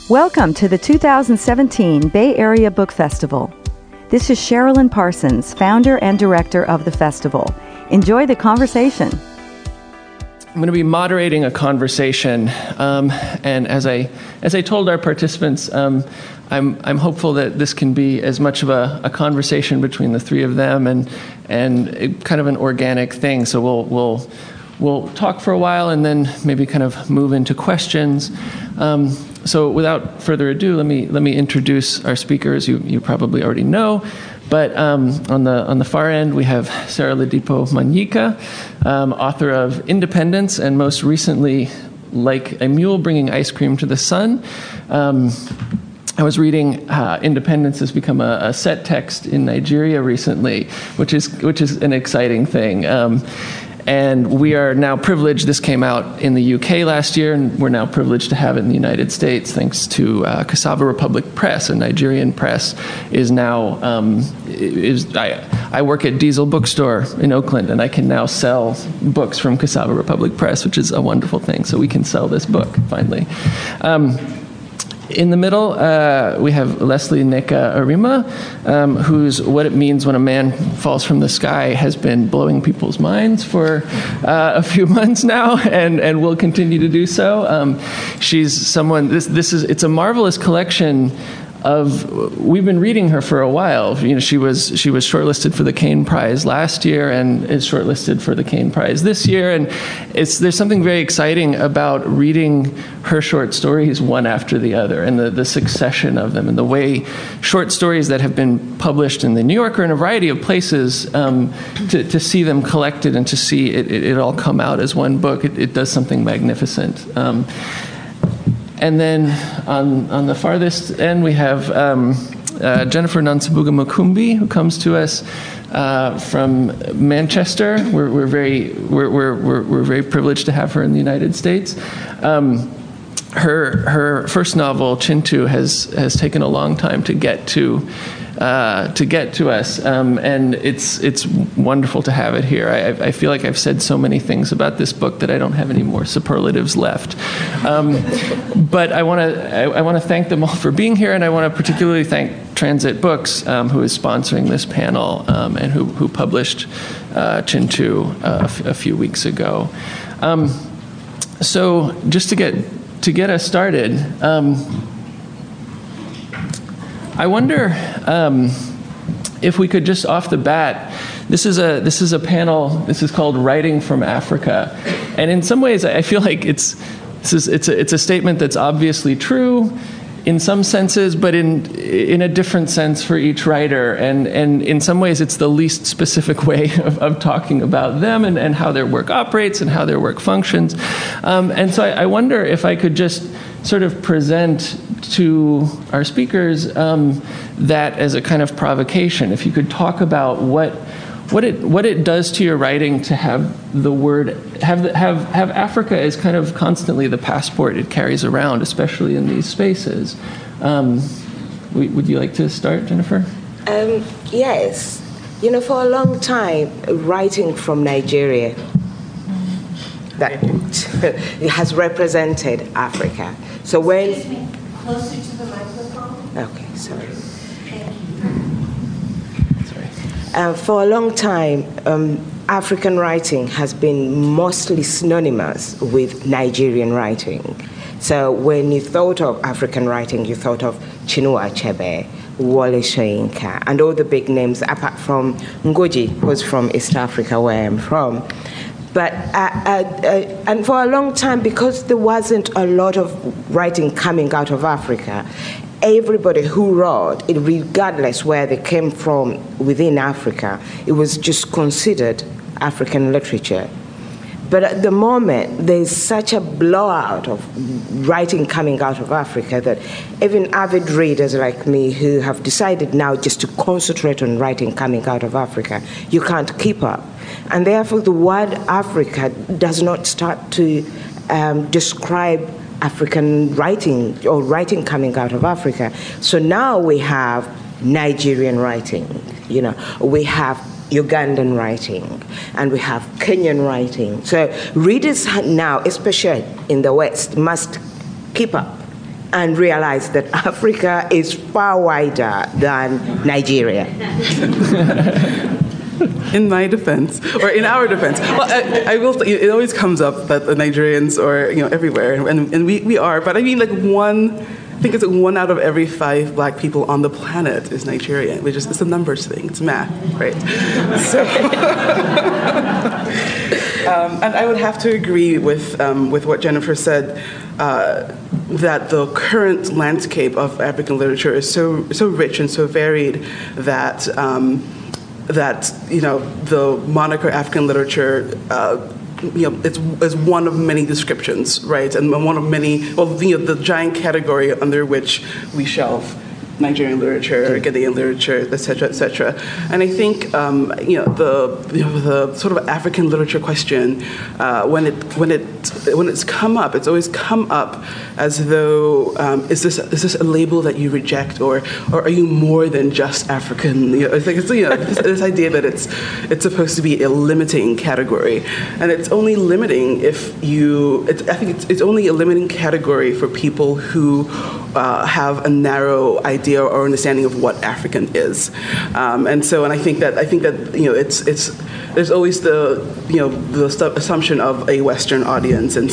Welcome to the 2017 Bay Area Book Festival. This is Sherilyn Parsons, founder and director of the festival. Enjoy the conversation. I'm going to be moderating a conversation, and as I told our participants, I'm hopeful that this can be as much of a conversation between the three of them and kind of an organic thing. So we'll talk for a while and then maybe kind of move into questions. So without further ado, let me introduce our speakers. You probably already know, but on the far end we have Sarah Ladipo Manyika, author of Independence and most recently Like a Mule Bringing Ice Cream to the Sun. I was reading Independence has become a set text in Nigeria recently, which is an exciting thing. And we are now privileged. This came out in the UK last year, and we're now privileged to have it in the United States thanks to Cassava Republic Press, a Nigerian press. Is now I work at Diesel Bookstore in Oakland, and I can now sell books from Cassava Republic Press, which is a wonderful thing. So we can sell this book finally. In the middle, we have Leslie Nneka Arima, whose What It Means When a Man Falls from the Sky has been blowing people's minds for a few months now, and will continue to do so. She's someone. It's a marvelous collection of. We've been reading her for a while. You know, she was shortlisted for the Caine Prize last year and is shortlisted for the Caine Prize this year. And there's something very exciting about reading her short stories one after the other, and the succession of them, and the way short stories that have been published in the New Yorker and a variety of places, to see them collected and to see it all come out as one book, it does something magnificent. And then on the farthest end, we have Jennifer Nansabuga Mukumbi, who comes to us from Manchester. We're very privileged to have her in the United States. Her first novel, Chintu, has taken a long time to get to us, and it's wonderful to have it here. I feel like I've said so many things about this book that I don't have any more superlatives left. But I want to thank them all for being here, and I want to particularly thank Transit Books, who is sponsoring this panel, and who published Chintu a few weeks ago. So just to get us started. I wonder if we could just off the bat. This is a panel. This is called "Writing from Africa," and in some ways, I feel like it's a statement that's obviously true in some senses, but in a different sense for each writer, and in some ways, it's the least specific way of talking about them and how their work operates and how their work functions. And so I wonder if I could just sort of present to our speakers that as a kind of provocation. If you could talk about what it does to your writing to have the word have Africa as kind of constantly the passport it carries around, especially in these spaces. Would you like to start, Jennifer? Yes. You know, for a long time, writing from Nigeria that it has represented Africa. So when Excuse me, closer to the microphone. Okay, sorry. For a long time, African writing has been mostly synonymous with Nigerian writing. So when you thought of African writing, you thought of Chinua Achebe, Wole Soyinka, and all the big names, apart from Ngozi, who's from East Africa, where I'm from. But and for a long time, because there wasn't a lot of writing coming out of Africa, everybody who wrote, regardless where they came from within Africa, it was just considered African literature. But at the moment, there's such a blowout of writing coming out of Africa that even avid readers like me who have decided now just to concentrate on writing coming out of Africa, you can't keep up. And therefore, the word Africa does not start to describe African writing or writing coming out of Africa. So now we have Nigerian writing, you know, we have Ugandan writing, and we have Kenyan writing. So readers now, especially in the West, must keep up and realized that Africa is far wider than Nigeria. In my defense, or in our defense, well, I will say, it always comes up that the Nigerians are, everywhere, and we are, but I mean, like I think it's 1 out of every 5 black people on the planet is Nigerian, which is, it's a numbers thing, it's math, right? So, and I would have to agree with what Jennifer said, that the current landscape of African literature is so rich and so varied that the moniker African literature, it's one of many descriptions, right? And one of many, the giant category under which we shelve Nigerian literature, Ghanaian literature, et cetera, and I think the sort of African literature question, when it's come up, it's always come up as though is this a label that you reject, or are you more than just African? It's like this idea that it's supposed to be a limiting category, and it's only limiting if I think it's only a limiting category for people who have a narrow idea or understanding of what African is, and I think that there's always the assumption of a Western audience, I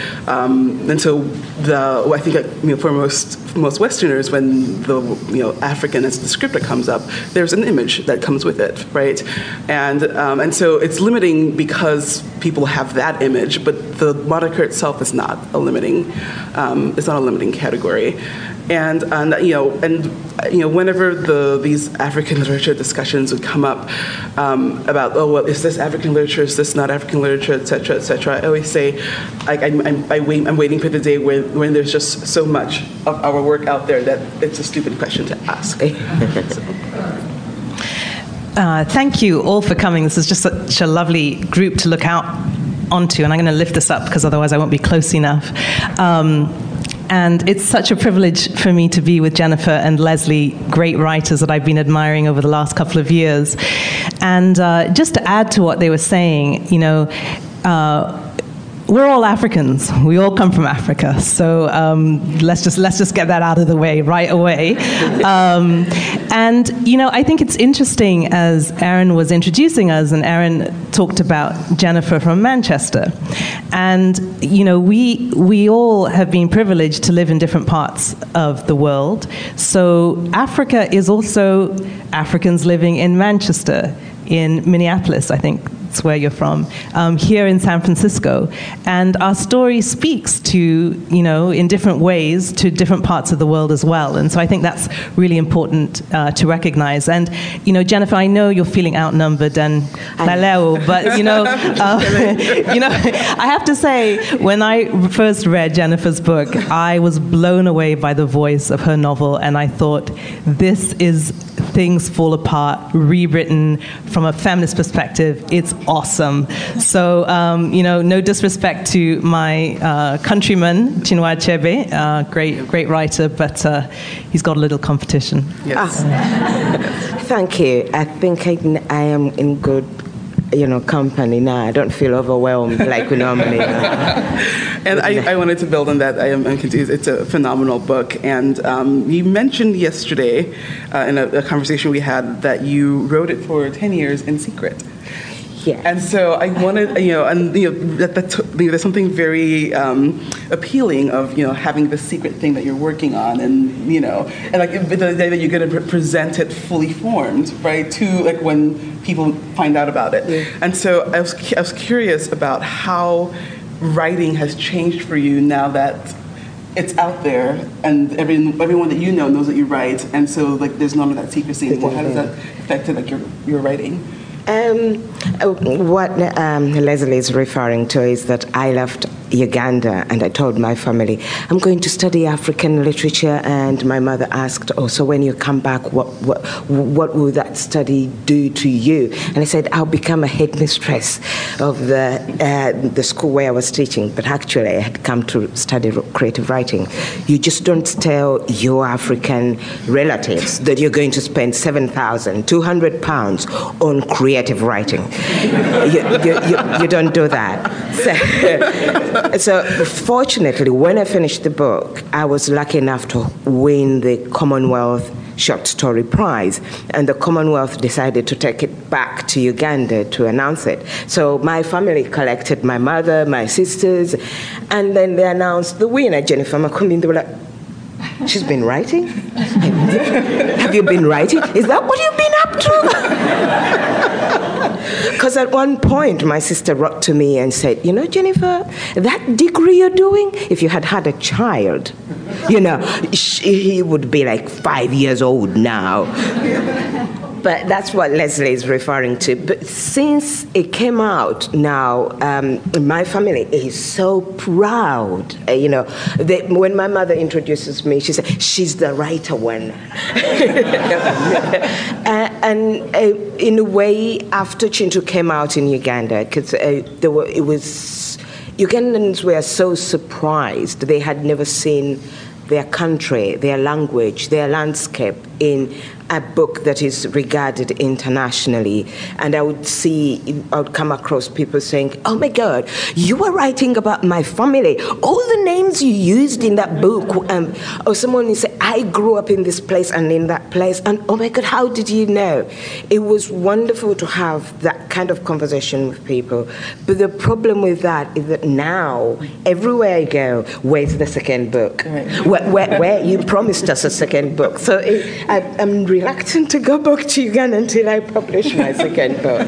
think that for most Westerners, when the African as a descriptor comes up, there's an image that comes with it, right? And so it's limiting because people have that image, but the moniker itself is not a limiting category. And whenever these African literature discussions would come up about, is this African literature, is this not African literature, et cetera, I always say, I'm waiting for the day when there's just so much of our work out there that it's a stupid question to ask. Thank you all for coming. This is just such a lovely group to look out onto, and I'm going to lift this up because otherwise I won't be close enough. And it's such a privilege for me to be with Jennifer and Leslie, great writers that I've been admiring over the last couple of years. And just to add to what they were saying, we're all Africans. We all come from Africa. So let's just get that out of the way right away. And I think it's interesting, as Aaron was introducing us, and Aaron talked about Jennifer from Manchester. And we all have been privileged to live in different parts of the world. So Africa is also Africans living in Manchester, in Minneapolis, I think it's where you're from, here in San Francisco. And our story speaks to, in different ways, to different parts of the world as well. And so I think that's really important to recognize. And, Jennifer, I know you're feeling outnumbered and maleo, but, I have to say, when I first read Jennifer's book, I was blown away by the voice of her novel. And I thought, this is Things Fall Apart, rewritten from a feminist perspective. It's awesome. So, no disrespect to my countryman, Chinua Achebe, great writer, but he's got a little competition. Yes. Thank you. I think I am in good company now. I don't feel overwhelmed like we normally are. And I wanted to build on that. I'm confused. It's a phenomenal book. And you mentioned yesterday in a conversation we had that you wrote it for 10 years in secret. Yeah. And so I wanted, there's something very appealing of, having this secret thing that you're working on, and like the day that you're going to present it fully formed, right, to like when people find out about it. Yeah. And so I was curious about how writing has changed for you now that it's out there and everyone that knows that you write, and so like there's none of that secrecy anymore. How does that affect like your writing? What Leslie is referring to is that I left Uganda and I told my family, I'm going to study African literature, and my mother asked, so when you come back, what will that study do to you? And I said, I'll become a headmistress of the school where I was teaching, but actually I had come to study creative writing. You just don't tell your African relatives that you're going to spend £7,200 on creative writing. You don't do that. So, So fortunately, when I finished the book, I was lucky enough to win the Commonwealth Short Story Prize, and the Commonwealth decided to take it back to Uganda to announce it. So my family collected my mother, my sisters, and then they announced the winner, Jennifer Makumbi. They were like, she's been writing? Have you been writing? Is that what you've been up to? Because at one point, my sister wrote to me and said, you know, Jennifer, that degree you're doing, if you had had a child, you know, he would be like 5 years old now. But that's what Leslie is referring to. But since it came out now, my family is so proud. You know, when my mother introduces me, she says, she's the writer one. And in a way, after Chintu came out in Uganda, because Ugandans were so surprised. They had never seen their country, their language, their landscape in a book that is regarded internationally. And I would come across people saying, oh my God, you were writing about my family. All the names you used in that book. Or someone would say, I grew up in this place and in that place. And oh my God, how did you know? It was wonderful to have that kind of conversation with people. But the problem with that is that now, everywhere I go, where's the second book? Where you promised us a second book. So I'm reluctant to go back to Uganda until I publish my second book.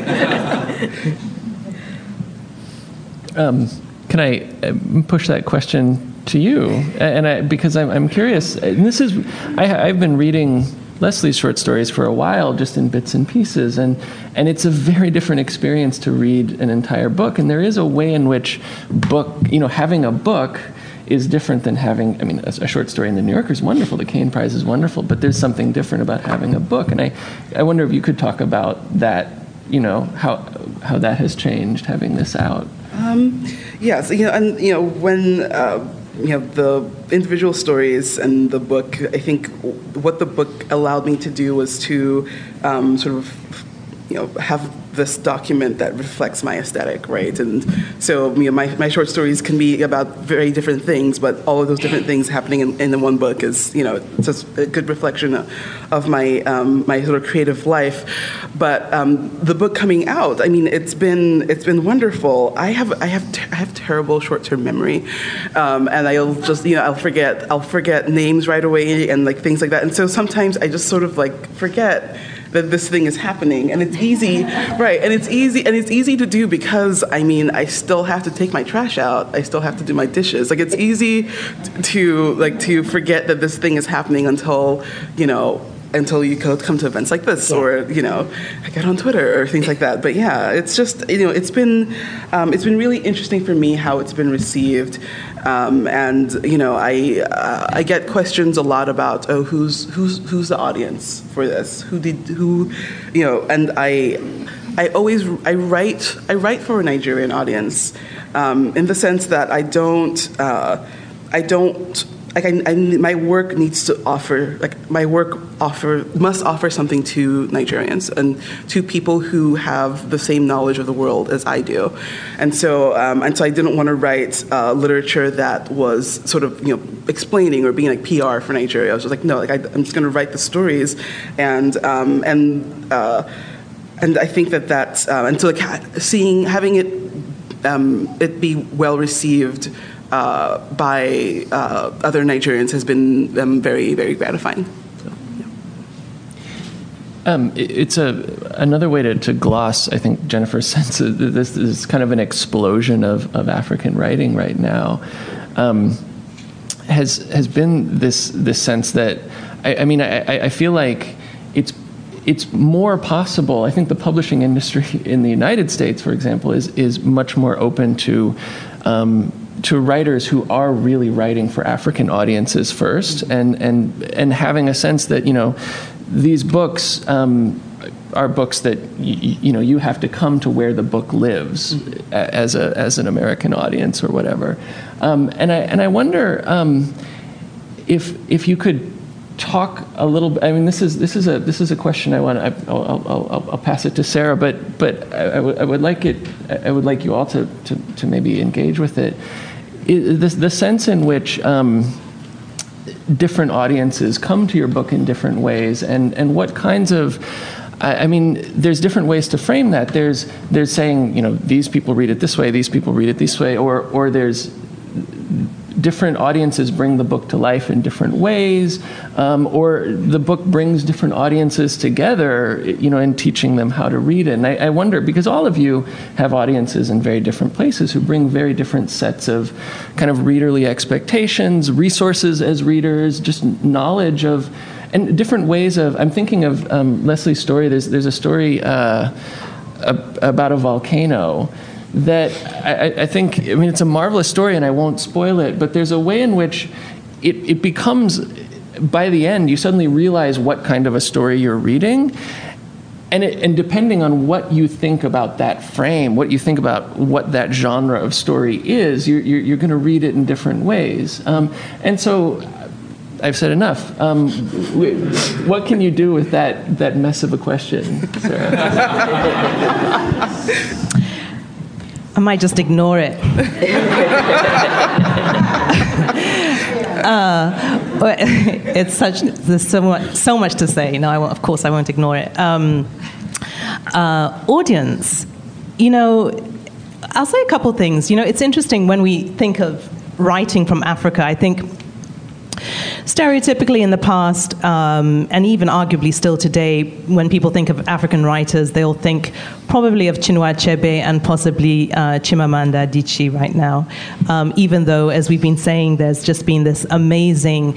Can I push that question to you? And because I'm curious, and I've been reading Leslie's short stories for a while, just in bits and pieces, and it's a very different experience to read an entire book. And there is a way in which having a book is different than having, a short story in the New Yorker is wonderful, the Caine Prize is wonderful, but there's something different about having a book. And I wonder if you could talk about that, how that has changed, having this out. Yes, when the individual stories and the book, I think what the book allowed me to do was to have this document that reflects my aesthetic, right? And so my short stories can be about very different things, but all of those different things happening in the one book is, just a good reflection of my my sort of creative life. But the book coming out, it's been wonderful. I have terrible short-term memory, and I'll just I'll forget names right away and like things like that. And so sometimes I just sort of like forget that this thing is happening, and it's easy, right? And it's easy to do because I still have to take my trash out. I still have to do my dishes. Like it's easy to forget that this thing is happening until you come to events like this, or I get on Twitter or things like that. But yeah, it's just it's been really interesting for me how it's been received. And I get questions a lot about who's the audience for this, and I write for a Nigerian audience, in the sense that my work needs to offer, must offer something to Nigerians and to people who have the same knowledge of the world as I do. And so I didn't want to write literature that was sort of, explaining or being like PR for Nigeria. I was just like, no, I'm just going to write the stories, and I think that's and so having it be well received by other Nigerians has been very, very gratifying. So, yeah. It's another way to gloss, I think, Jennifer's sense that this is kind of an explosion of African writing right now. Has been this sense that I feel like it's more possible. I think the publishing industry in the United States, for example, is much more open to writers who are really writing for African audiences first, and having a sense that these books are books that you have to come to where the book lives as an American audience or whatever. And I wonder if you could talk a little bit. This is a question I want. I'll pass it to Sarah, but I would like you all to maybe engage with it. the sense in which different audiences come to your book in different ways, and what kinds of, I mean, there's different ways to frame that. There's saying, you know, these people read it this way, these people read it this way, or there's different audiences bring the book to life in different ways, or the book brings different audiences together, you know, in teaching them how to read it. And I wonder, because all of you have audiences in very different places who bring very different sets of kind of readerly expectations, resources as readers, just knowledge of, and different ways of, I'm thinking of Leslie's story. There's a story about a volcano that I think, I mean, it's a marvelous story and I won't spoil it, but there's a way in which it becomes, by the end, you suddenly realize what kind of a story you're reading. And depending on what you think about that frame, what you think about what that genre of story is, you're going to read it in different ways. And so I've said enough. What can you do with that mess of a question, Sarah? I might just ignore it. It's there's so much to say. No, of course I won't ignore it. Audience, you know, I'll say a couple things. You know, it's interesting when we think of writing from Africa. I think stereotypically in the past, and even arguably still today, when people think of African writers, they'll think probably of Chinua Achebe and possibly Chimamanda Adichie right now. Even though, as we've been saying, there's just been this amazing,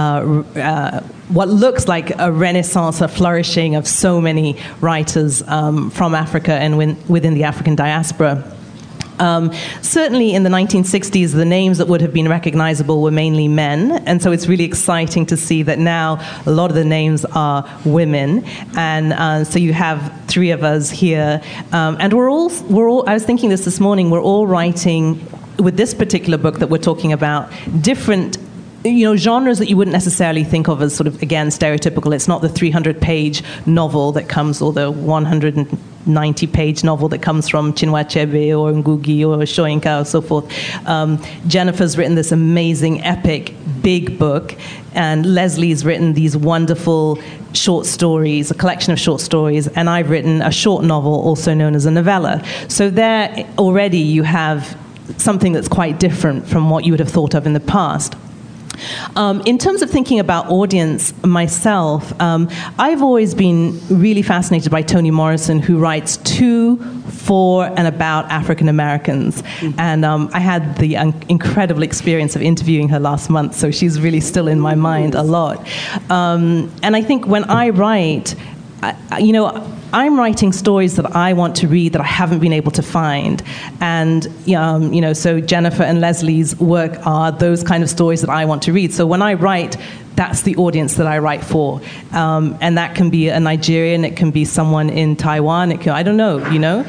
what looks like a renaissance, a flourishing of so many writers from Africa and within the African diaspora. Certainly in the 1960s, the names that would have been recognizable were mainly men, and so it's really exciting to see that now a lot of the names are women, and so you have three of us here, and we're all. I was thinking this morning. We're all writing with this particular book that we're talking about different, you know, genres that you wouldn't necessarily think of as sort of, again, stereotypical. It's not the 300-page novel that comes, or the 190-page novel that comes from Chinua Achebe or Ngugi or Soyinka or so forth. Jennifer's written this amazing, epic, big book, and Leslie's written these wonderful short stories, a collection of short stories, and I've written a short novel, also known as a novella. So there already you have something that's quite different from what you would have thought of in the past. In terms of thinking about audience myself, I've always been really fascinated by Toni Morrison, who writes to, for, and about African Americans. And I had the incredible experience of interviewing her last month, so she's really still in my mind a lot. And I think when I write, you know, I'm writing stories that I want to read that I haven't been able to find. And, you know, so Jennifer and Leslie's work are those kind of stories that I want to read. So when I write, that's the audience that I write for. And that can be a Nigerian, it can be someone in Taiwan, I don't know, you know.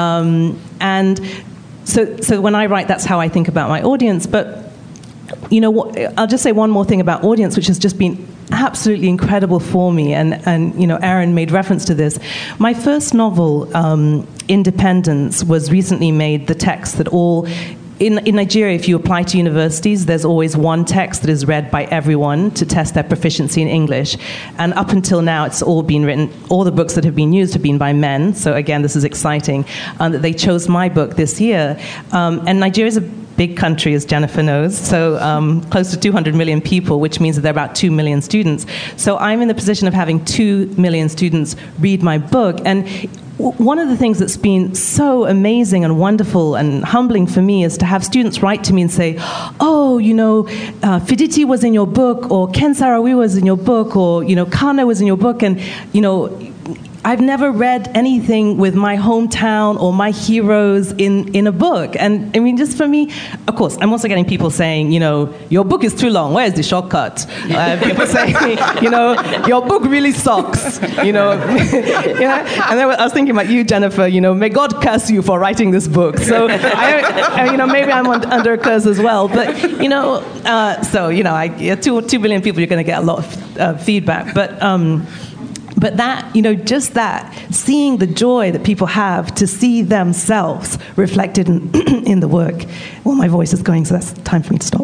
And so when I write, that's how I think about my audience. But, you know, I'll just say one more thing about audience, which has just been absolutely incredible for me, and you know, Aaron made reference to this. My first novel, Independence, was recently made the text that all in Nigeria, if you apply to universities, there's always one text that is read by everyone to test their proficiency in English. And up until now, it's all been written, all the books that have been used have been by men. So again, this is exciting that they chose my book this year. And Nigeria is a big country, as Jennifer knows, so close to 200 million people, which means that there are about 2 million students. So I'm in the position of having 2 million students read my book. And one of the things that's been so amazing and wonderful and humbling for me is to have students write to me and say, oh, you know, Fiditi was in your book, or Ken Saro-Wiwa was in your book, or, you know, Kana was in your book, and, you know, I've never read anything with my hometown or my heroes in a book. And I mean, just for me, of course, I'm also getting people saying, you know, your book is too long. Where's the shortcut? People saying, you know, your book really sucks. You know, And then I was thinking about you, Jennifer. You know, may God curse you for writing this book. So, you know, maybe I'm under a curse as well. But you know, so you know, 2 billion people, you're going to get a lot of feedback. But that, just that, seeing the joy that people have to see themselves reflected in the work. Well, my voice is going, so that's time for me to stop.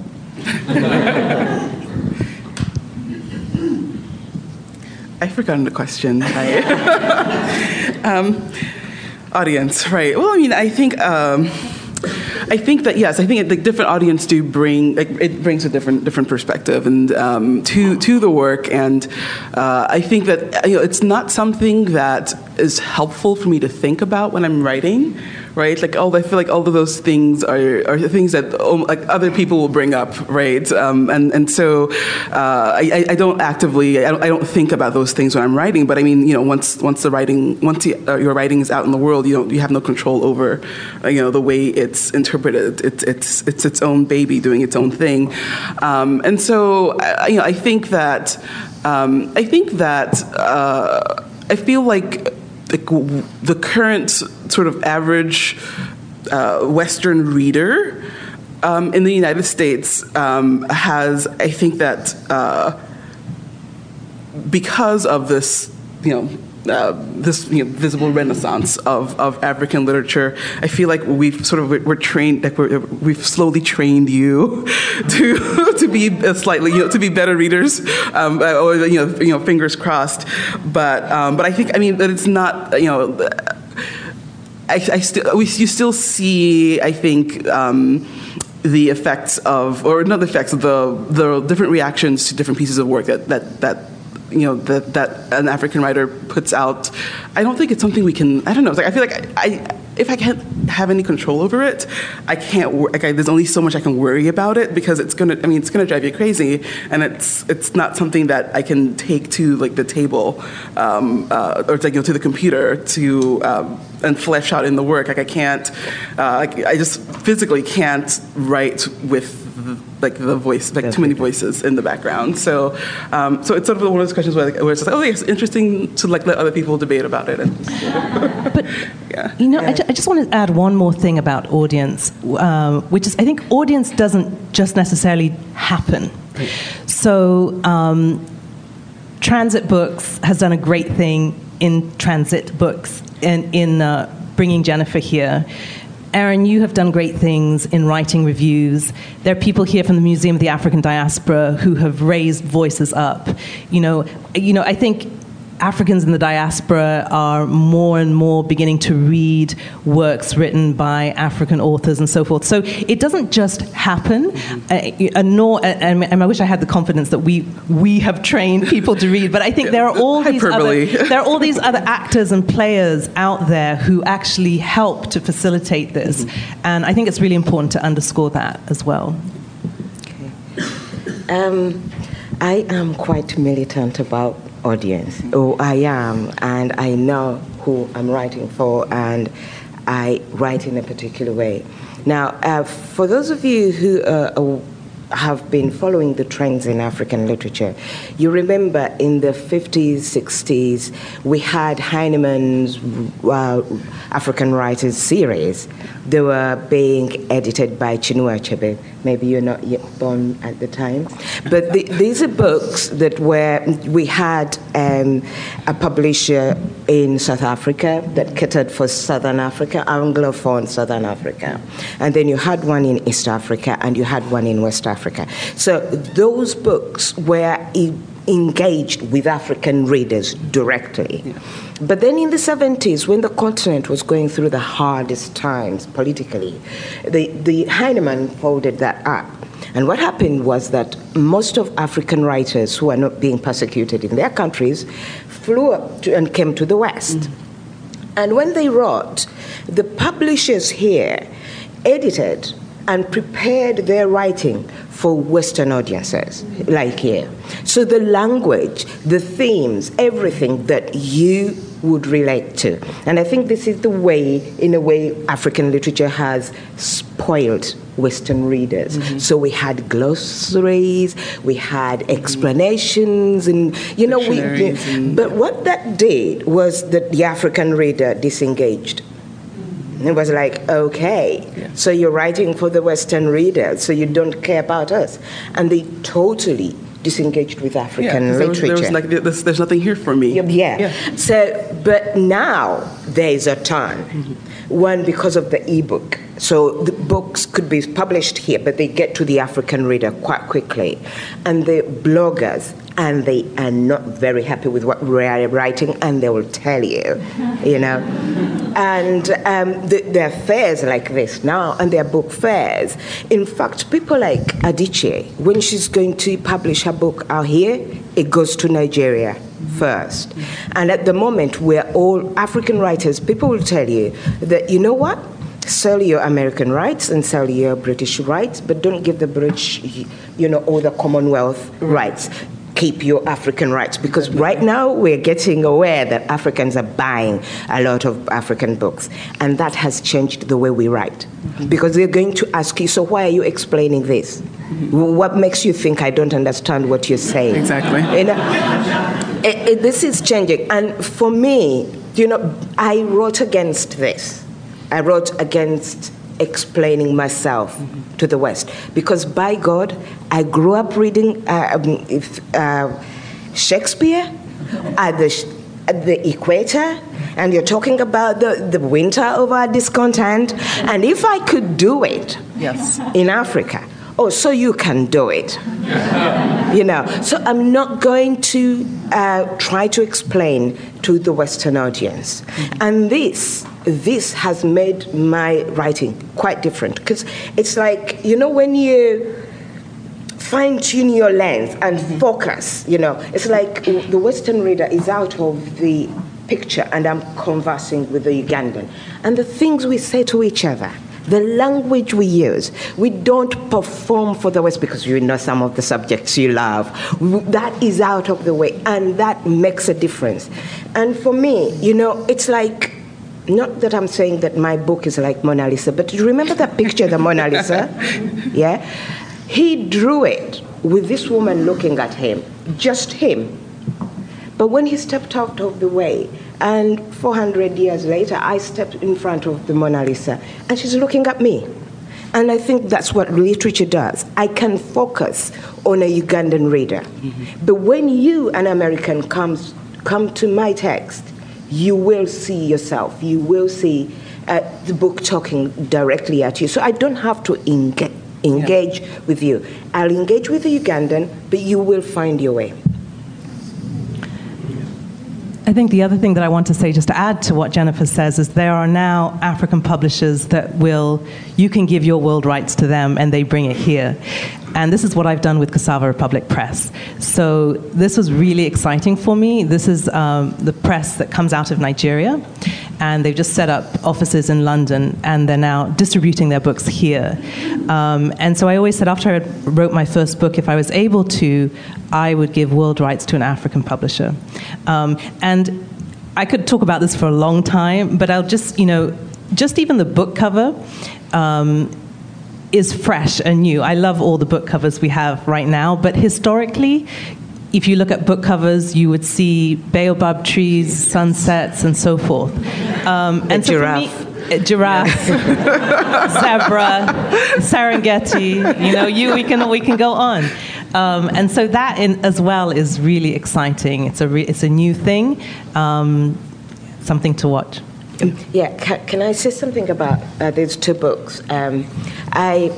I've forgotten the question. Audience, right? Well, I mean, I think that yes, I think the different audience do bring it brings a different perspective and to the work, and I think that it's not something that is helpful for me to think about when I'm writing. Right, I feel like all of those things are things that other people will bring up, right? And so I don't actively, I don't think about those things when I'm writing. But I mean, once your writing is out in the world, you have no control over, the way it's interpreted. It's its own baby doing its own thing, and so I think that I feel like the current sort of average Western reader in the United States has, I think that because of this, this visible renaissance of African literature, I feel like we've we're trained, we've slowly trained you to be slightly, to be better readers, or fingers crossed. But I think, that it's not, you still see, I think, the effects of, or not the effects of the different reactions to different pieces of work that an African writer puts out. I don't think it's something we can, I don't know, I feel like if I can't have any control over it, I can't, there's only so much I can worry about it, because it's gonna drive you crazy, and it's not something that I can take to the table, or to the computer and flesh out in the work. I can't, I just physically can't write with the voice, too many voices in the background. So it's sort of one of those questions where it's just it's interesting to let other people debate about it. But yeah. I just want to add one more thing about audience, which is I think audience doesn't just necessarily happen. Right. So Transit Books has done a great thing in Transit Books and in bringing Jennifer here. Aaron, you have done great things in writing reviews. There are people here from the Museum of the African Diaspora who have raised voices up. I think Africans in the diaspora are more and more beginning to read works written by African authors and so forth. So it doesn't just happen, and I wish I had the confidence that we have trained people to read. But I think there are all these other actors and players out there who actually help to facilitate this, and I think it's really important to underscore that as well. Okay. I am quite militant about audience. Oh, I am, and I know who I'm writing for, and I write in a particular way. Now, for those of you who have been following the trends in African literature, you remember in the 50s, 60s, we had Heinemann's African Writers series. They were being edited by Chinua Achebe. Maybe you're not yet born at the time. But these are books that we had a publisher in South Africa that catered for Southern Africa, Anglophone Southern Africa. And then you had one in East Africa, and you had one in West Africa. So those books were engaged with African readers directly. Yeah. But then in the 70s, when the continent was going through the hardest times politically, the Heinemann folded that up. And what happened was that most of African writers who are not being persecuted in their countries flew up and came to the West. Mm-hmm. And when they wrote, the publishers here edited and prepared their writing for Western audiences, like here. So the language, the themes, everything that you would relate to. And I think this is the way, in a way, African literature has spoiled Western readers. Mm-hmm. So we had glossaries, we had explanations, and but what that did was that the African reader disengaged. It was like, okay, so you're writing for the Western reader, so you don't care about us. And they totally disengaged with African there literature. was like, there's nothing here for me. Yeah. So, but now there is a turn. One, because of the ebook. So the books could be published here, but they get to the African reader quite quickly. And the bloggers, and they are not very happy with what we are writing, and they will tell you, you know. And there are fairs like this now, and there are book fairs. In fact, people like Adichie, when she's going to publish her book out here, it goes to Nigeria first. And at the moment, we're all African writers. People will tell you that, you know what? Sell your American rights and sell your British rights, but don't give the British, you know, all the Commonwealth rights. Keep your African rights, because right now we're getting aware that Africans are buying a lot of African books, and that has changed the way we write, because they're going to ask you, so why are you explaining this? What makes you think I don't understand what you're saying? Exactly. You know, this is changing, and for me, you know, I wrote against this. I wrote against explaining myself to the West, because by God, I grew up reading Shakespeare at the equator, and you're talking about the winter of our discontent, and if I could do it in Africa, oh, so you can do it. You know, so I'm not going to try to explain to the Western audience. And this has made my writing quite different, because it's like, you know, when you fine-tune your lens and focus, you know, it's like the Western reader is out of the picture and I'm conversing with the Ugandan. And the things we say to each other, the language we use, we don't perform for the West because you know some of the subjects you love. That is out of the way, and that makes a difference. And for me, you know, it's like, not that I'm saying that my book is like Mona Lisa, but you remember that picture, the Mona Lisa? Yeah? He drew it with this woman looking at him, just him. But when he stepped out of the way, and 400 years later, I stepped in front of the Mona Lisa, and she's looking at me. And I think that's what literature does. I can focus on a Ugandan reader. But when you, an American, come to my text, you will see yourself. You will see the book talking directly at you. So I don't have to engage with you. I'll engage with the Ugandan, but you will find your way. I think the other thing that I want to say, just to add to what Jennifer says, is there are now African publishers that you can give your world rights to them and they bring it here. And this is what I've done with Cassava Republic Press. So this was really exciting for me. This is the press that comes out of Nigeria, and they've just set up offices in London, and they're now distributing their books here. And so I always said, after I wrote my first book, if I was able to, I would give world rights to an African publisher. And I could talk about this for a long time, but I'll just, just even the book cover is fresh and new. I love all the book covers we have right now, but historically, if you look at book covers, you would see baobab trees, sunsets, and so forth. And so giraffe. For me, giraffe, zebra, Serengeti. We can go on. And so that as well is really exciting. It's a new thing, something to watch. Yeah, can I say something about these two books? I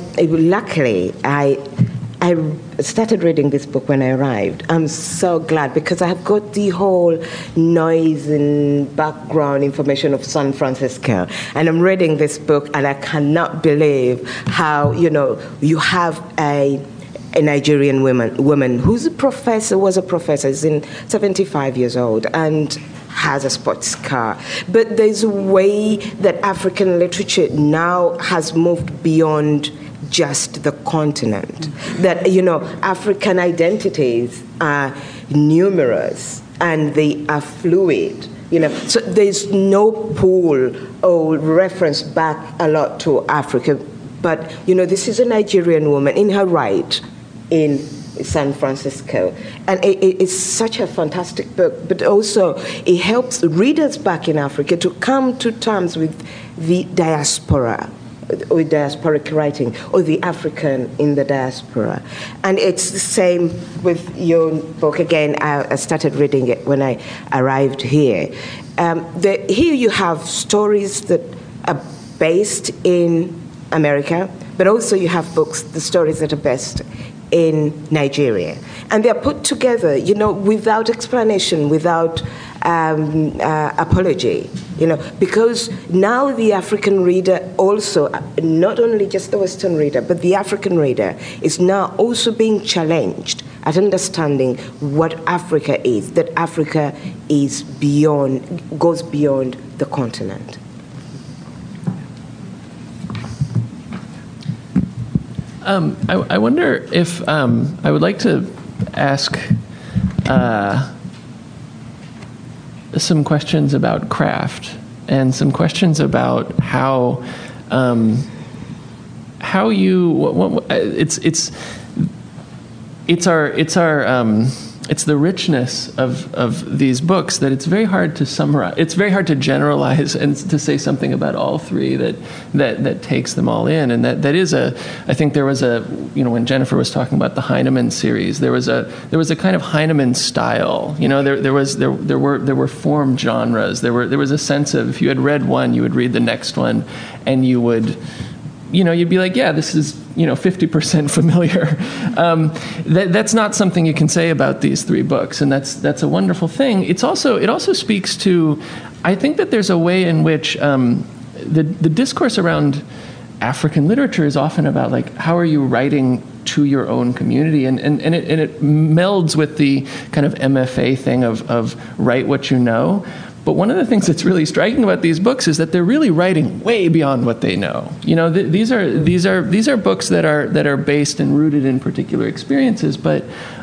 started reading this book when I arrived. I'm so glad because I have got the whole noise and background information of San Francisco, and I'm reading this book, and I cannot believe how you have a Nigerian woman who's was a professor, is 75 years old, and has a sports car. But there's a way that African literature now has moved beyond just the continent. That, African identities are numerous and they are fluid. So there's no pull or reference back a lot to Africa. But, this is a Nigerian woman in her right in San Francisco. And it's such a fantastic book, but also it helps readers back in Africa to come to terms with the diaspora or diasporic writing, or the African in the diaspora. And it's the same with your book. Again, I started reading it when I arrived here. Here you have stories that are based in America, but also you have books, the stories that are based in Nigeria. And they're put together, without explanation, without apology, because now the African reader also, not only just the Western reader, but the African reader is now also being challenged at understanding what Africa is, that Africa is goes beyond the continent. I wonder if I would like to ask some questions about craft and some questions about how you it's the richness of these books that it's very hard to summarize. It's very hard to generalize and to say something about all three that takes them all in. And that is I think there was when Jennifer was talking about the Heinemann series, there was a kind of Heinemann style. There were form genres. There was a sense of, if you had read one, you would read the next one, and you would, you'd be like, yeah, this is 50% familiar. That's not something you can say about these three books, and that's a wonderful thing. It also speaks to, I think that there's a way in which the discourse around African literature is often about, like, how are you writing to your own community, and it melds with the kind of MFA thing of write what you know. But one of the things that's really striking about these books is that they're really writing way beyond what they know. These are books that are based and rooted in particular experiences. But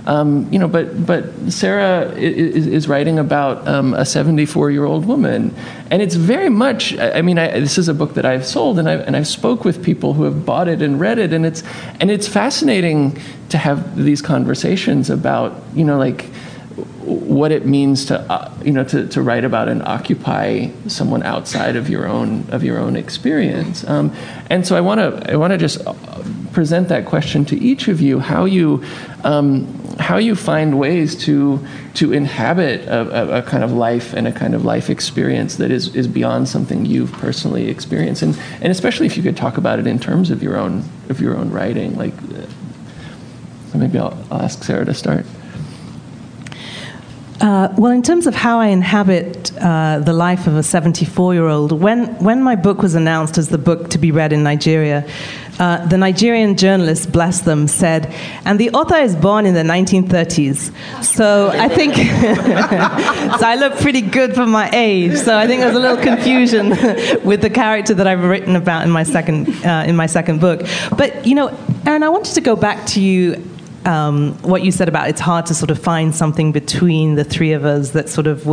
Sarah is writing about a 74-year-old woman, and it's very much. This is a book that I've sold, and I've spoke with people who have bought it and read it, and it's fascinating to have these conversations about what it means to write about and occupy someone outside of your own experience. And so I want to just present that question to each of you: how you find ways to inhabit a kind of life and a kind of life experience that is beyond something you've personally experienced, and especially if you could talk about it in terms of your own writing. Maybe I'll ask Sarah to start. Well, in terms of how I inhabit the life of a 74-year-old, when my book was announced as the book to be read in Nigeria, the Nigerian journalist, bless them, said, and the author is born in the 1930s. So I think, so I look pretty good for my age. So I think there's a little confusion with the character that I've written about in my second book. But, Erin, I wanted to go back to you. What you said about it's hard to sort of find something between the three of us that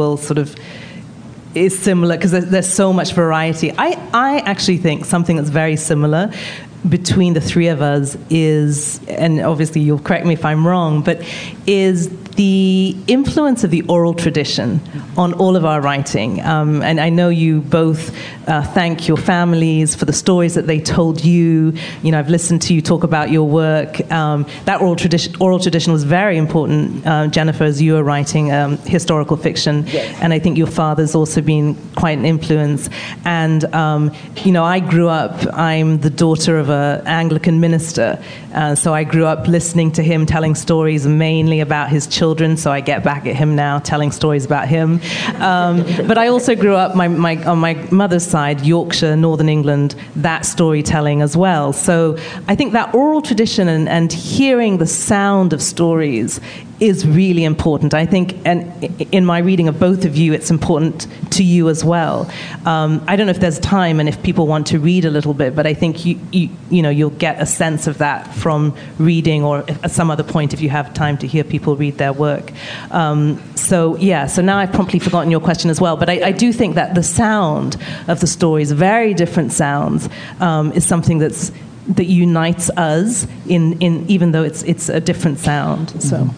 is similar, because there's so much variety. I actually think something that's very similar between the three of us is, and obviously you'll correct me if I'm wrong, but is the influence of the oral tradition on all of our writing. And I know you both thank your families for the stories that they told you. I've listened to you talk about your work. That oral tradition was very important, Jennifer, as you were writing historical fiction. Yes. And I think your father's also been quite an influence. And, I grew up, I'm the daughter of an Anglican minister. So I grew up listening to him telling stories mainly about his children, so I get back at him now telling stories about him. But I also grew up on my mother's side, Yorkshire, Northern England, that storytelling as well. So I think that oral tradition and hearing the sound of stories is really important. I think, and in my reading of both of you, it's important to you as well. I don't know if there's time and if people want to read a little bit, but I think you'll get a sense of that from reading, or at some other point if you have time to hear people read their work. So now I've promptly forgotten your question as well, but I do think that the sound of the stories, very different sounds, is something that unites us in even though it's a different sound. So. Mm-hmm.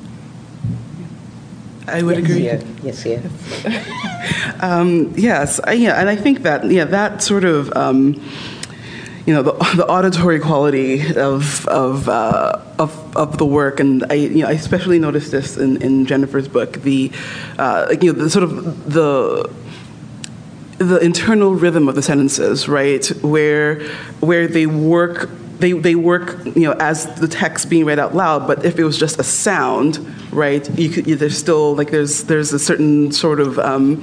I would agree. Yes. Yes, and I think that that sort of the auditory quality of the work, and I especially noticed this in Jennifer's book, the sort of the internal rhythm of the sentences, right, where they work. They work, as the text being read out loud. But if it was just a sound, right, there's still there's a certain sort of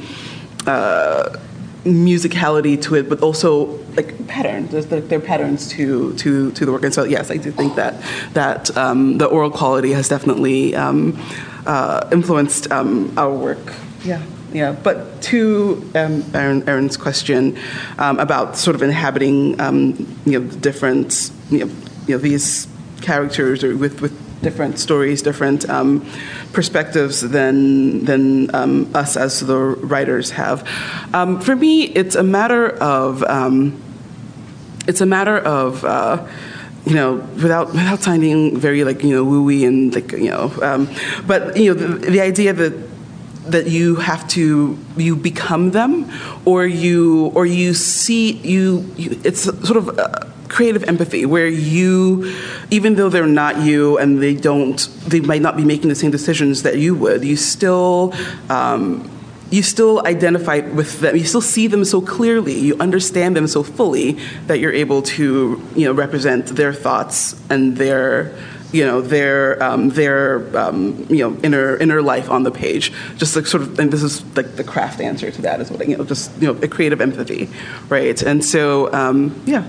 musicality to it, but also patterns. There are patterns to the work, and so yes, I do think that the oral quality has definitely influenced our work. Yeah. But to Aaron's question about sort of inhabiting, different, these characters or with different stories, different perspectives than us as the writers have. For me, it's a matter of without sounding very wooey and but the idea that you have to become them, or you see it's sort of creative empathy where you, even though they're not you and they might not be making the same decisions that you would, you still identify with them. You still see them so clearly. You understand them so fully that you're able to represent their thoughts and their inner life on the page. Just sort of, and this is the craft answer to that is what a creative empathy, right? And so yeah.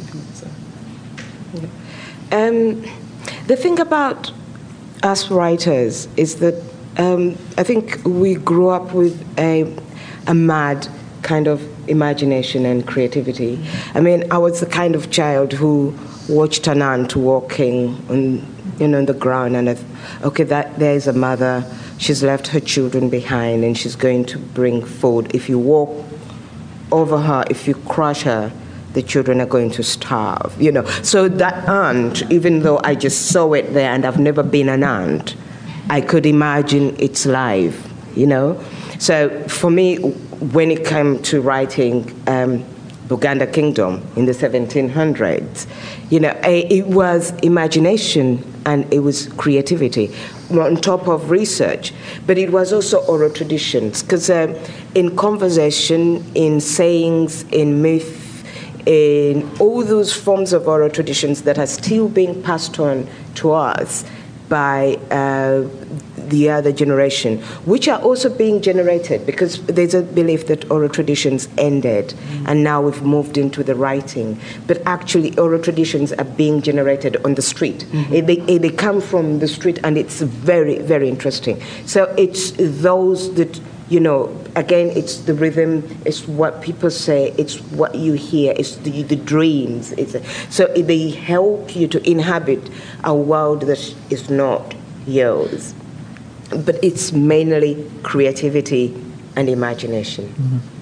The thing about us writers is that I think we grew up with a mad kind of imagination and creativity. I mean, I was the kind of child who watched an ant walking on the ground, and there is a mother. She's left her children behind, and she's going to bring food. If you walk over her, if you crush her, the children are going to starve. So that ant, even though I just saw it there and I've never been an ant, I could imagine its life. So for me, when it came to writing Buganda Kingdom in the 1700s, it was imagination and it was creativity on top of research, but it was also oral traditions, because in conversation, in sayings, in myth, in all those forms of oral traditions that are still being passed on to us by the other generation, which are also being generated, because there's a belief that oral traditions ended and now we've moved into the writing. But actually, oral traditions are being generated on the street. They come from the street, and it's very, very interesting. So it's those that, again, it's the rhythm, it's what people say, it's what you hear, it's the dreams. So they help you to inhabit a world that is not yours. But it's mainly creativity and imagination.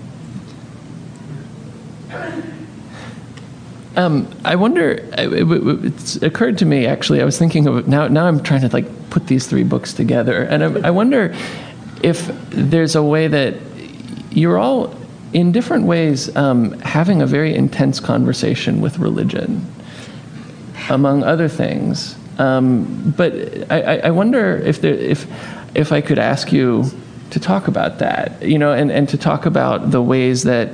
I wonder, it's occurred to me, actually, I was thinking of, now I'm trying to put these three books together, and I wonder if there's a way that you're all, in different ways, having a very intense conversation with religion, among other things. But I wonder if I could ask you to talk about that, and to talk about the ways that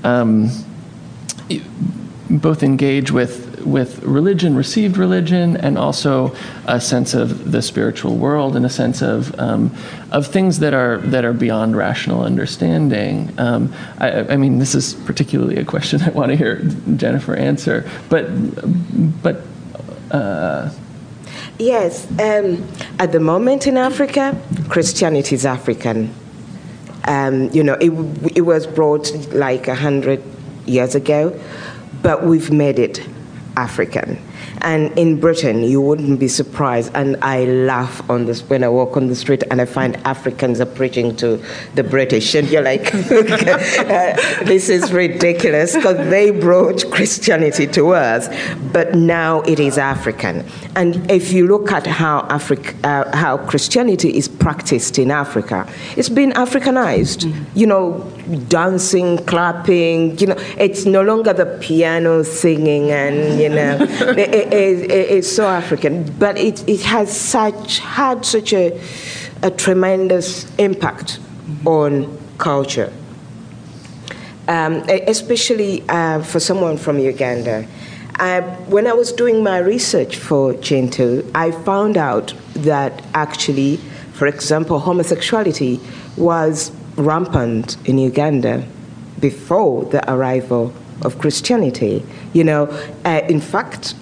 both engage with religion, received religion, and also a sense of the spiritual world, and a sense of things that are beyond rational understanding. I mean, this is particularly a question I want to hear Jennifer answer, but. Yes, at the moment in Africa, Christianity is African. It was brought 100 years ago, but we've made it African. And in Britain, you wouldn't be surprised, and I laugh on this when I walk on the street and I find Africans are preaching to the British, and you're like, this is ridiculous, because they brought Christianity to us, but now it is African. And if you look at how how Christianity is practiced in Africa, it's been Africanized. You know, dancing, clapping. You know, it's no longer the piano singing, and you know, it's so African. But it has had such a tremendous impact on culture, especially for someone from Uganda. When I was doing my research for Chintu, I found out that actually, for example, homosexuality was rampant in Uganda before the arrival of Christianity. You know, in fact,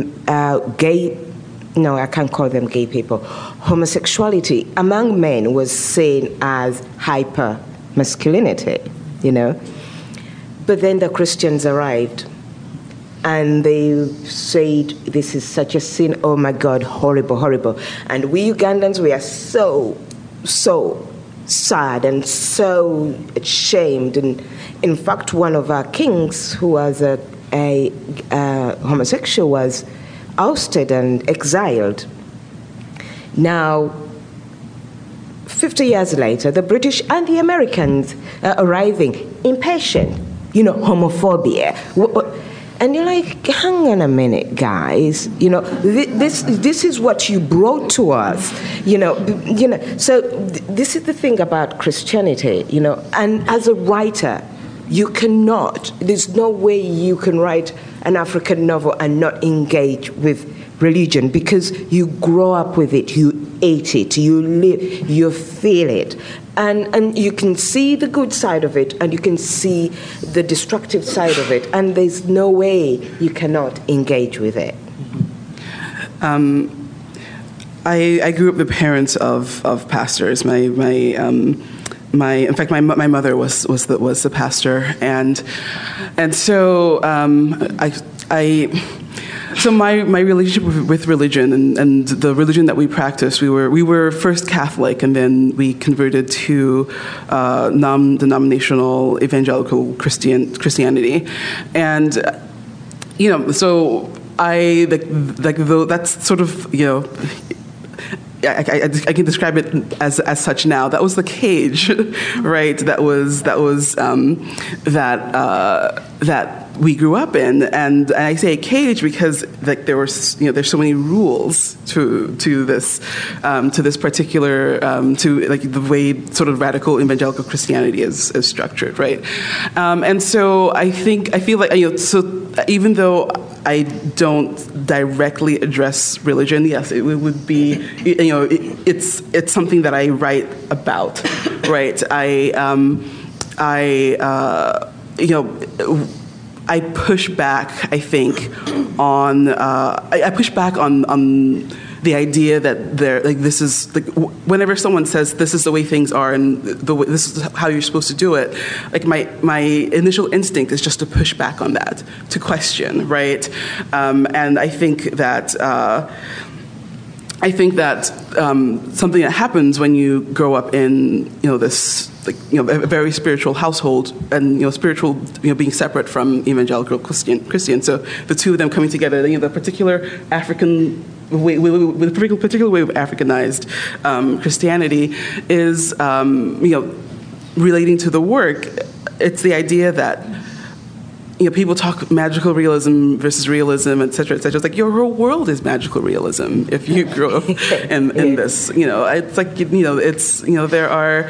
I can't call them gay people. Homosexuality among men was seen as hyper masculinity, you know. But then the Christians arrived, and they said, this is such a sin, oh my God, horrible, horrible. And we Ugandans, we are so sad and so ashamed. And in fact, one of our kings, who was a homosexual, was ousted and exiled. Now, 50 years later, the British and the Americans are arriving, impatient, you know, homophobia. And you're like, hang on a minute, guys. You know, this is what you brought to us. You know. So this is the thing about Christianity. You know, and as a writer, you cannot. There's no way you can write an African novel and not engage with religion, because you grow up with it, you ate it, you live, you feel it. And you can see the good side of it, and you can see the destructive side of it, and there's no way you cannot engage with it. I grew up the parents of pastors. My mother was the pastor, and so So my relationship with religion and the religion that we practiced, we were first Catholic, and then we converted to non-denominational evangelical Christianity, and so that's sort of I can describe it as such now. That was the cage, right? That we grew up in, and I say cage because there were there's so many rules to this particular the way sort of radical evangelical Christianity is structured, right? And so I feel like so even though I don't directly address religion, yes, it would be it's something that I write about, right? I push back, I think, on I push back on the idea that this is whenever someone says this is the way things are and this is how you're supposed to do it, my initial instinct is just to push back on that, to question, right? And I think that something that happens when you grow up in this a very spiritual household, and spiritual being separate from evangelical Christian. So the two of them coming together, the particular African way, with a particular way of Africanized Christianity is relating to the work. It's the idea that people talk magical realism versus realism, et cetera, et cetera. It's like your whole world is magical realism if you grow up in this. It's like it's there are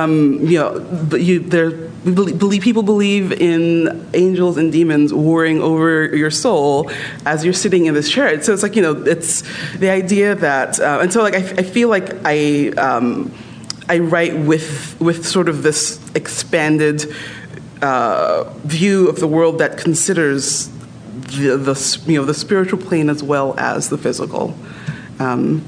people believe in angels and demons warring over your soul as you're sitting in this chair. So it's like it's the idea that and so I feel like I write with sort of this expanded view of the world that considers the spiritual plane as well as the physical, and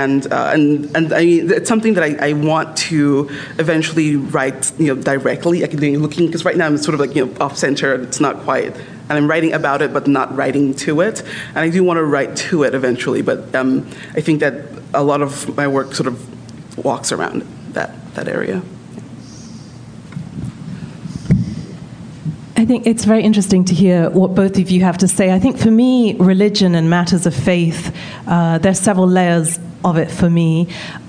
it's something that I want to eventually write directly. Looking, because right now I'm sort of off center. It's not quite and I'm writing about it, but not writing to it. And I do want to write to it eventually, but I think that a lot of my work sort of walks around that area. I think it's very interesting to hear what both of you have to say. I think for me, religion and matters of faith, there's several layers of it for me.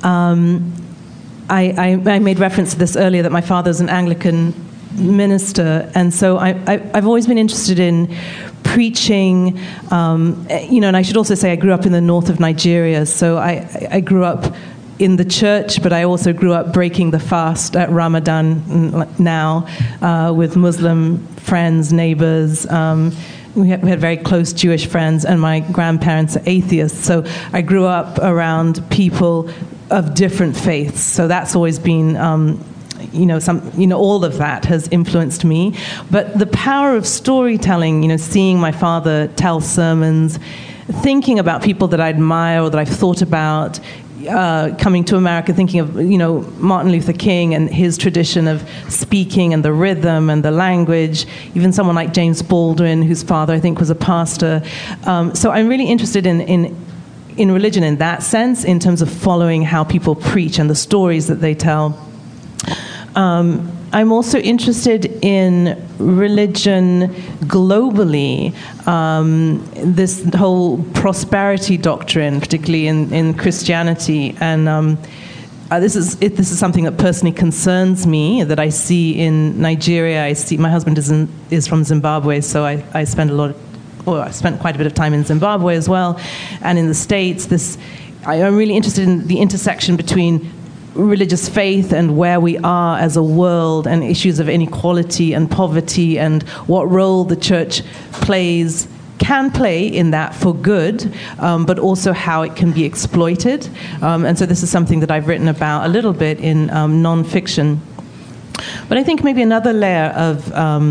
I made reference to this earlier, that my father's an Anglican minister, and so I've always been interested in preaching, and I should also say I grew up in the north of Nigeria, so I grew up in the church, but I also grew up breaking the fast at Ramadan now with Muslim friends, neighbors. We had very close Jewish friends, and my grandparents are atheists. So I grew up around people of different faiths. So that's always been, all of that has influenced me. But the power of storytelling, seeing my father tell sermons, thinking about people that I admire or that I've thought about, coming to America, thinking of Martin Luther King and his tradition of speaking and the rhythm and the language, even someone like James Baldwin, whose father I think was a pastor. So I'm really interested in religion in that sense, in terms of following how people preach and the stories that they tell. I'm also interested in religion globally, this whole prosperity doctrine, particularly in Christianity, and this is something that personally concerns me, that I see in Nigeria. My husband is from Zimbabwe, so I spent quite a bit of time in Zimbabwe as well, and in the States. I'm really interested in the intersection between religious faith and where we are as a world, and issues of inequality and poverty, and what role the church can play in that for good, but also how it can be exploited. And so this is something that I've written about a little bit in nonfiction. But I think maybe another layer of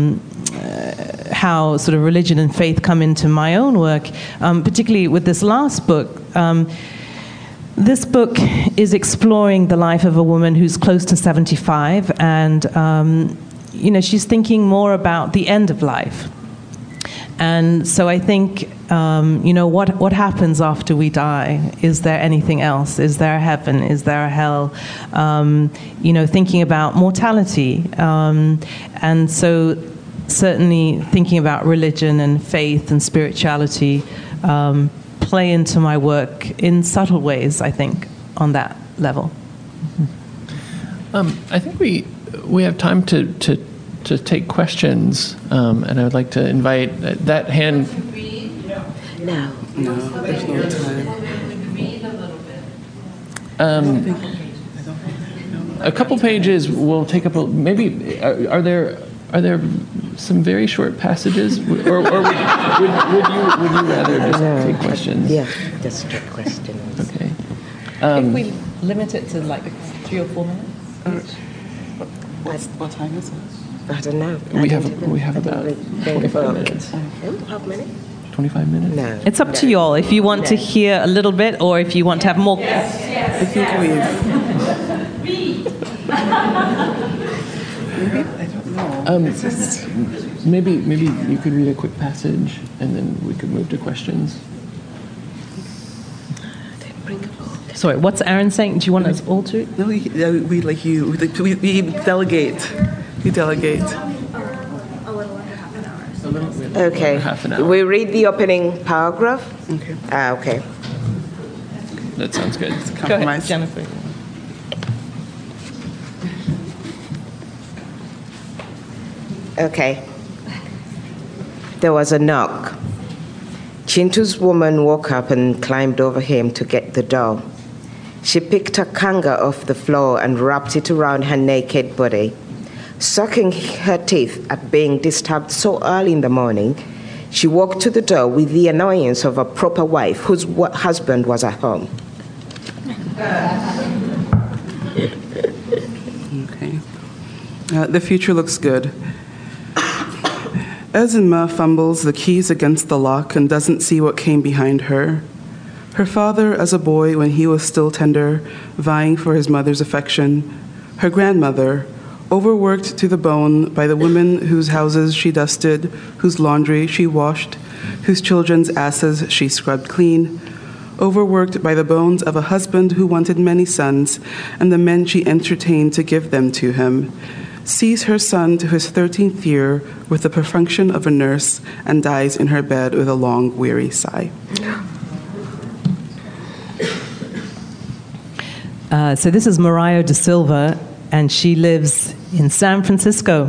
how sort of religion and faith come into my own work, particularly with this last book. This book is exploring the life of a woman who's close to 75, and she's thinking more about the end of life. And so I think, what happens after we die? Is there anything else? Is there a heaven? Is there a hell? Thinking about mortality. And so certainly thinking about religion and faith and spirituality play into my work in subtle ways, I think, on that level. I think we have time to take questions, and I would like to invite that hand. No, there's no time. A couple pages will take up. Maybe are there some very short passages, or would you rather just take questions? Yeah, just take questions. Okay. If we limit it to like 3 or 4 minutes. What time is it? I don't know. We have about 25 minutes. How many? 25 minutes? No. It's up to you all. If you want to hear a little bit, or if you want to have more. I think we've. I don't know. Maybe you could read a quick passage, and then we could move to questions. Sorry, what's Aaron saying? Do you want us all to? No, we like you. We delegate. We delegate. Okay. Half an hour. We read the opening paragraph. Okay. Okay. That sounds good. Go ahead, Jennifer. Okay. There was a knock. Chintu's woman woke up and climbed over him to get the doll. She picked a kanga off the floor and wrapped it around her naked body. Sucking her teeth at being disturbed so early in the morning, she walked to the door with the annoyance of a proper wife whose husband was at home. Okay. The future looks good. Ezinma fumbles the keys against the lock and doesn't see what came behind her. Her father, as a boy when he was still tender, vying for his mother's affection. Her grandmother, overworked to the bone by the women whose houses she dusted, whose laundry she washed, whose children's asses she scrubbed clean, overworked by the bones of a husband who wanted many sons, and the men she entertained to give them to him, sees her son to his 13th year with the perfunction of a nurse, and dies in her bed with a long, weary sigh. So this is Mariah Da Silva, and she lives in San Francisco.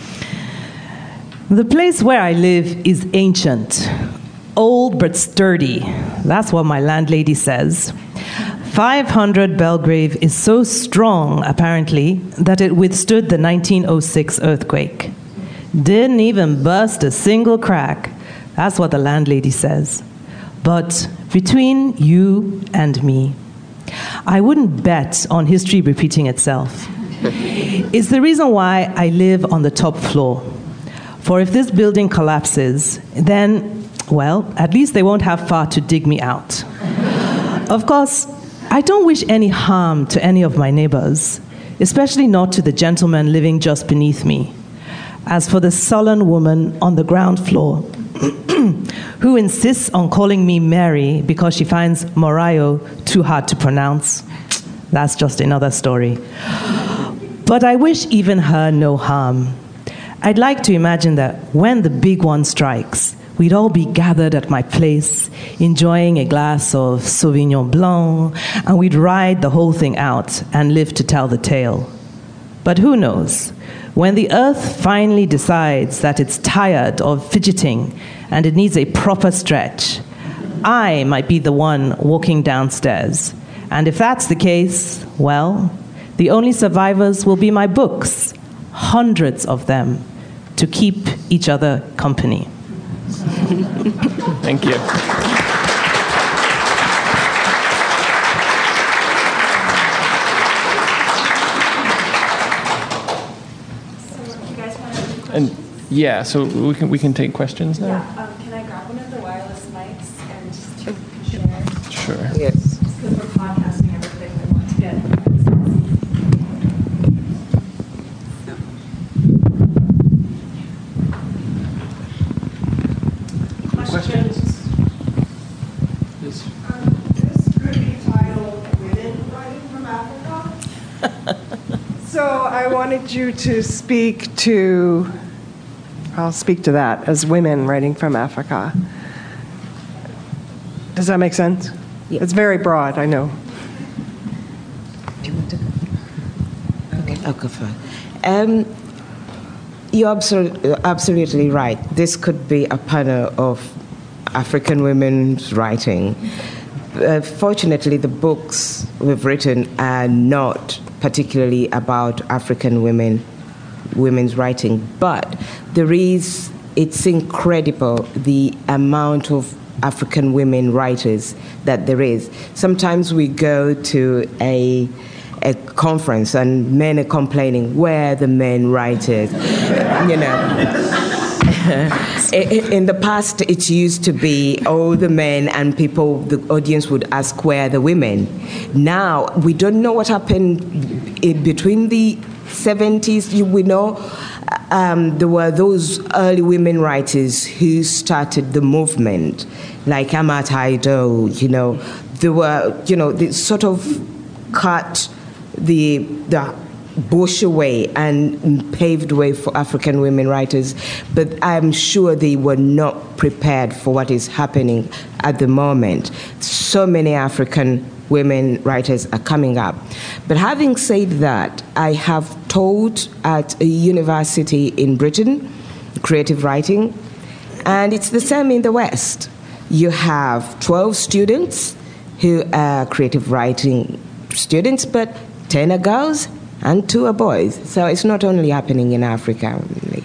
The place where I live is ancient, old but sturdy. That's what my landlady says. 500 Belgrave is so strong, apparently, that it withstood the 1906 earthquake. Didn't even bust a single crack. That's what the landlady says. But between you and me, I wouldn't bet on history repeating itself. It's the reason why I live on the top floor. For if this building collapses, then, well, at least they won't have far to dig me out. Of course, I don't wish any harm to any of my neighbors, especially not to the gentleman living just beneath me. As for the sullen woman on the ground floor, who insists on calling me Mary because she finds Morayo too hard to pronounce, that's just another story. But I wish even her no harm. I'd like to imagine that when the big one strikes, we'd all be gathered at my place, enjoying a glass of Sauvignon Blanc, and we'd ride the whole thing out and live to tell the tale. But who knows? When the earth finally decides that it's tired of fidgeting and it needs a proper stretch, I might be the one walking downstairs. And if that's the case, well, the only survivors will be my books, hundreds of them, to keep each other company. Thank you. And yeah, so we can take questions now. Yeah. Can I grab one of the wireless mics and just share? Sure. Yes. Because we're podcasting everything, we want to get. Questions? This could be titled Women Writing from Africa. So I wanted you to speak to, I'll speak to that as women writing from Africa. Does that make sense? Yeah. It's very broad, I know. Do you want to go? Okay, I'll go first. You're absolutely right. This could be a panel of African women's writing. Fortunately, the books we've written are not particularly about African women's writing, but it's incredible the amount of African women writers that there is. Sometimes we go to a conference and men are complaining, where are the men writers? You know. In the past, it used to be all the men, and the audience would ask, where are the women? Now, we don't know what happened between the 70s. We know there were those early women writers who started the movement, like Amat Haido, There were, they sort of cut the bush away and paved way for African women writers, but I'm sure they were not prepared for what is happening at the moment. So many African women writers are coming up. But having said that, I have taught at a university in Britain, creative writing, and it's the same in the West. You have 12 students who are creative writing students, but 10 are girls and 2 are boys. So it's not only happening in Africa.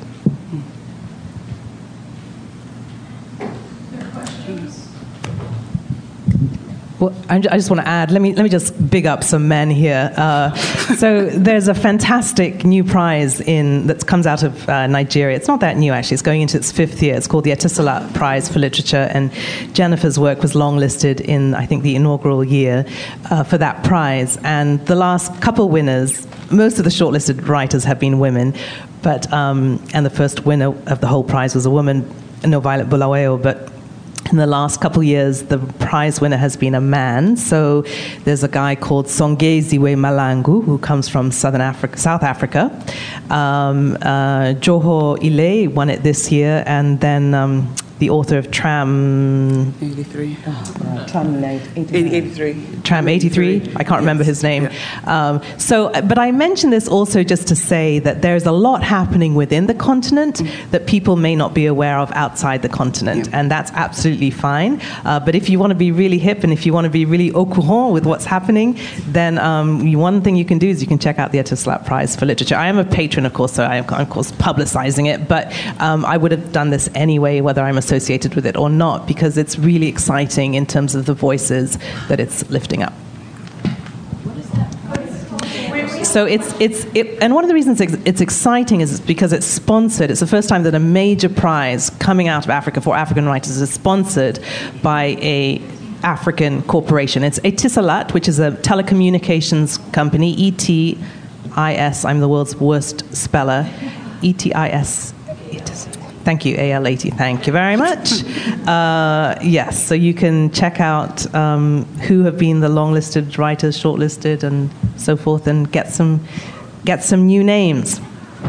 Well, I just want to add, let me just big up some men here. So there's a fantastic new prize that comes out of Nigeria. It's not that new, actually. It's going into its 5th year. It's called the Etisalat Prize for Literature, and Jennifer's work was longlisted in, I think, the inaugural year for that prize. And the last couple winners most of the shortlisted writers have been women, but and the first winner of the whole prize was a woman, Violet Bulawayo, but in the last couple of years, the prize winner has been a man. So there's a guy called Songeziwe Malangu, who comes from South Africa. Joho Ile won it this year, and then the author of Tram 83. Tram 83. Tram 83. I can't remember his name. Yeah. But I mention this also just to say that there's a lot happening within the continent that people may not be aware of outside the continent, and that's absolutely fine. But if you want to be really hip and if you want to be really au courant with what's happening, then one thing you can do is you can check out the Etisalat Prize for Literature. I am a patron, of course, so I am, of course, publicizing it, but I would have done this anyway, whether I'm associated with it or not, because it's really exciting in terms of the voices that it's lifting up. So and one of the reasons it's exciting is because it's sponsored. It's the first time that a major prize coming out of Africa for African writers is sponsored by a African corporation. It's Etisalat, which is a telecommunications company, ETIS. I'm the world's worst speller. ETIS. Thank you, AL80. Thank you very much. Yes, so you can check out who have been the long-listed writers, shortlisted, and so forth, and get some new names.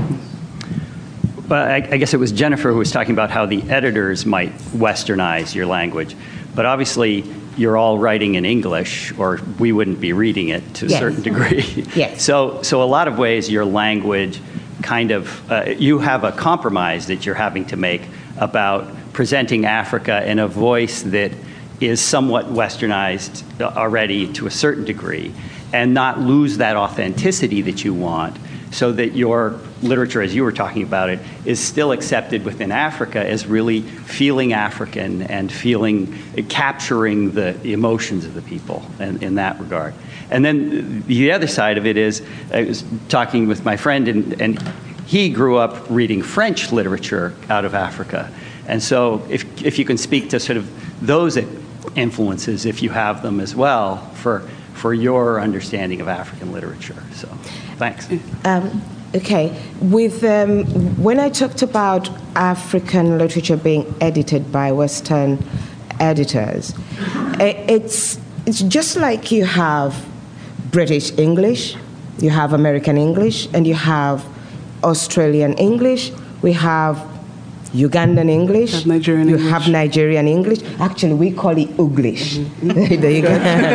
Well, I guess it was Jennifer who was talking about how the editors might westernize your language, but obviously you're all writing in English, or we wouldn't be reading it to a certain degree. Yes. So a lot of ways your language kind of, you have a compromise that you're having to make about presenting Africa in a voice that is somewhat westernized already to a certain degree, and not lose that authenticity that you want, so that your literature, as you were talking about it, is still accepted within Africa as really feeling African and capturing the emotions of the people in that regard. And then the other side of it is, I was talking with my friend, and he grew up reading French literature out of Africa. And so if you can speak to sort of those influences, if you have them as well, for your understanding of African literature. So, thanks. Okay. When I talked about African literature being edited by Western editors, it's just like you have British English, you have American English, and you have Australian English. We have Ugandan English. You have Nigerian English. Actually, we call it Uglish. There you go.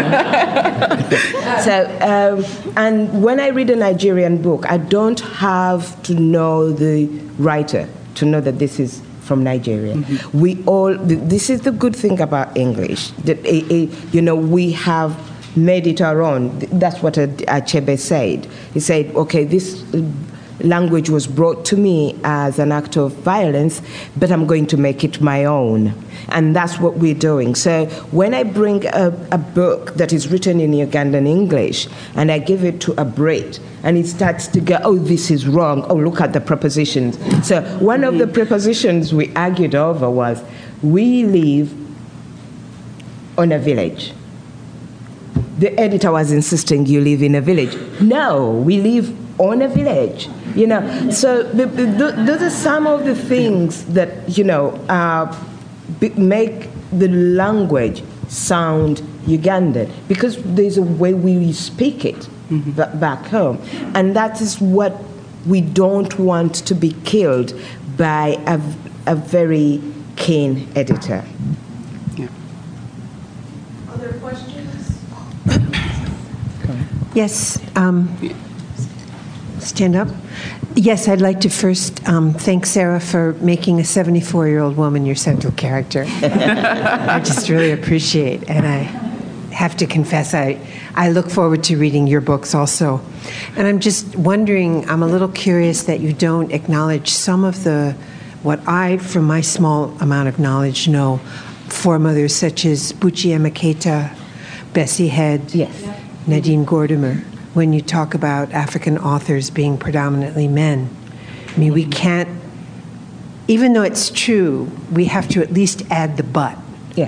So, and when I read a Nigerian book, I don't have to know the writer to know that this is from Nigeria. This is the good thing about English, that we have made it our own. That's what Achebe said. He said, okay, this language was brought to me as an act of violence, but I'm going to make it my own. And that's what we're doing. So when I bring a book that is written in Ugandan English and I give it to a Brit, and it starts to go, oh, this is wrong, oh, look at the prepositions. So one of the prepositions we argued over was, we live on a village. The editor was insisting you live in a village. No, we live on a village. So those are some of the things that make the language sound Ugandan, because there's a way we speak it back home, and that is what we don't want to be killed by a very keen editor. Yeah. Other questions? Yes. Stand up. Yes, I'd like to first thank Sarah for making a 74-year-old woman your central character. I just really appreciate, and I have to confess, I look forward to reading your books also. And I'm just wondering, I'm a little curious that you don't acknowledge some of what I, from my small amount of knowledge, know foremothers such as Buchi Emaketa, Bessie Head, Nadine Gordimer, when you talk about African authors being predominantly men. I mean, we can't, even though it's true, we have to at least add the but. Yeah.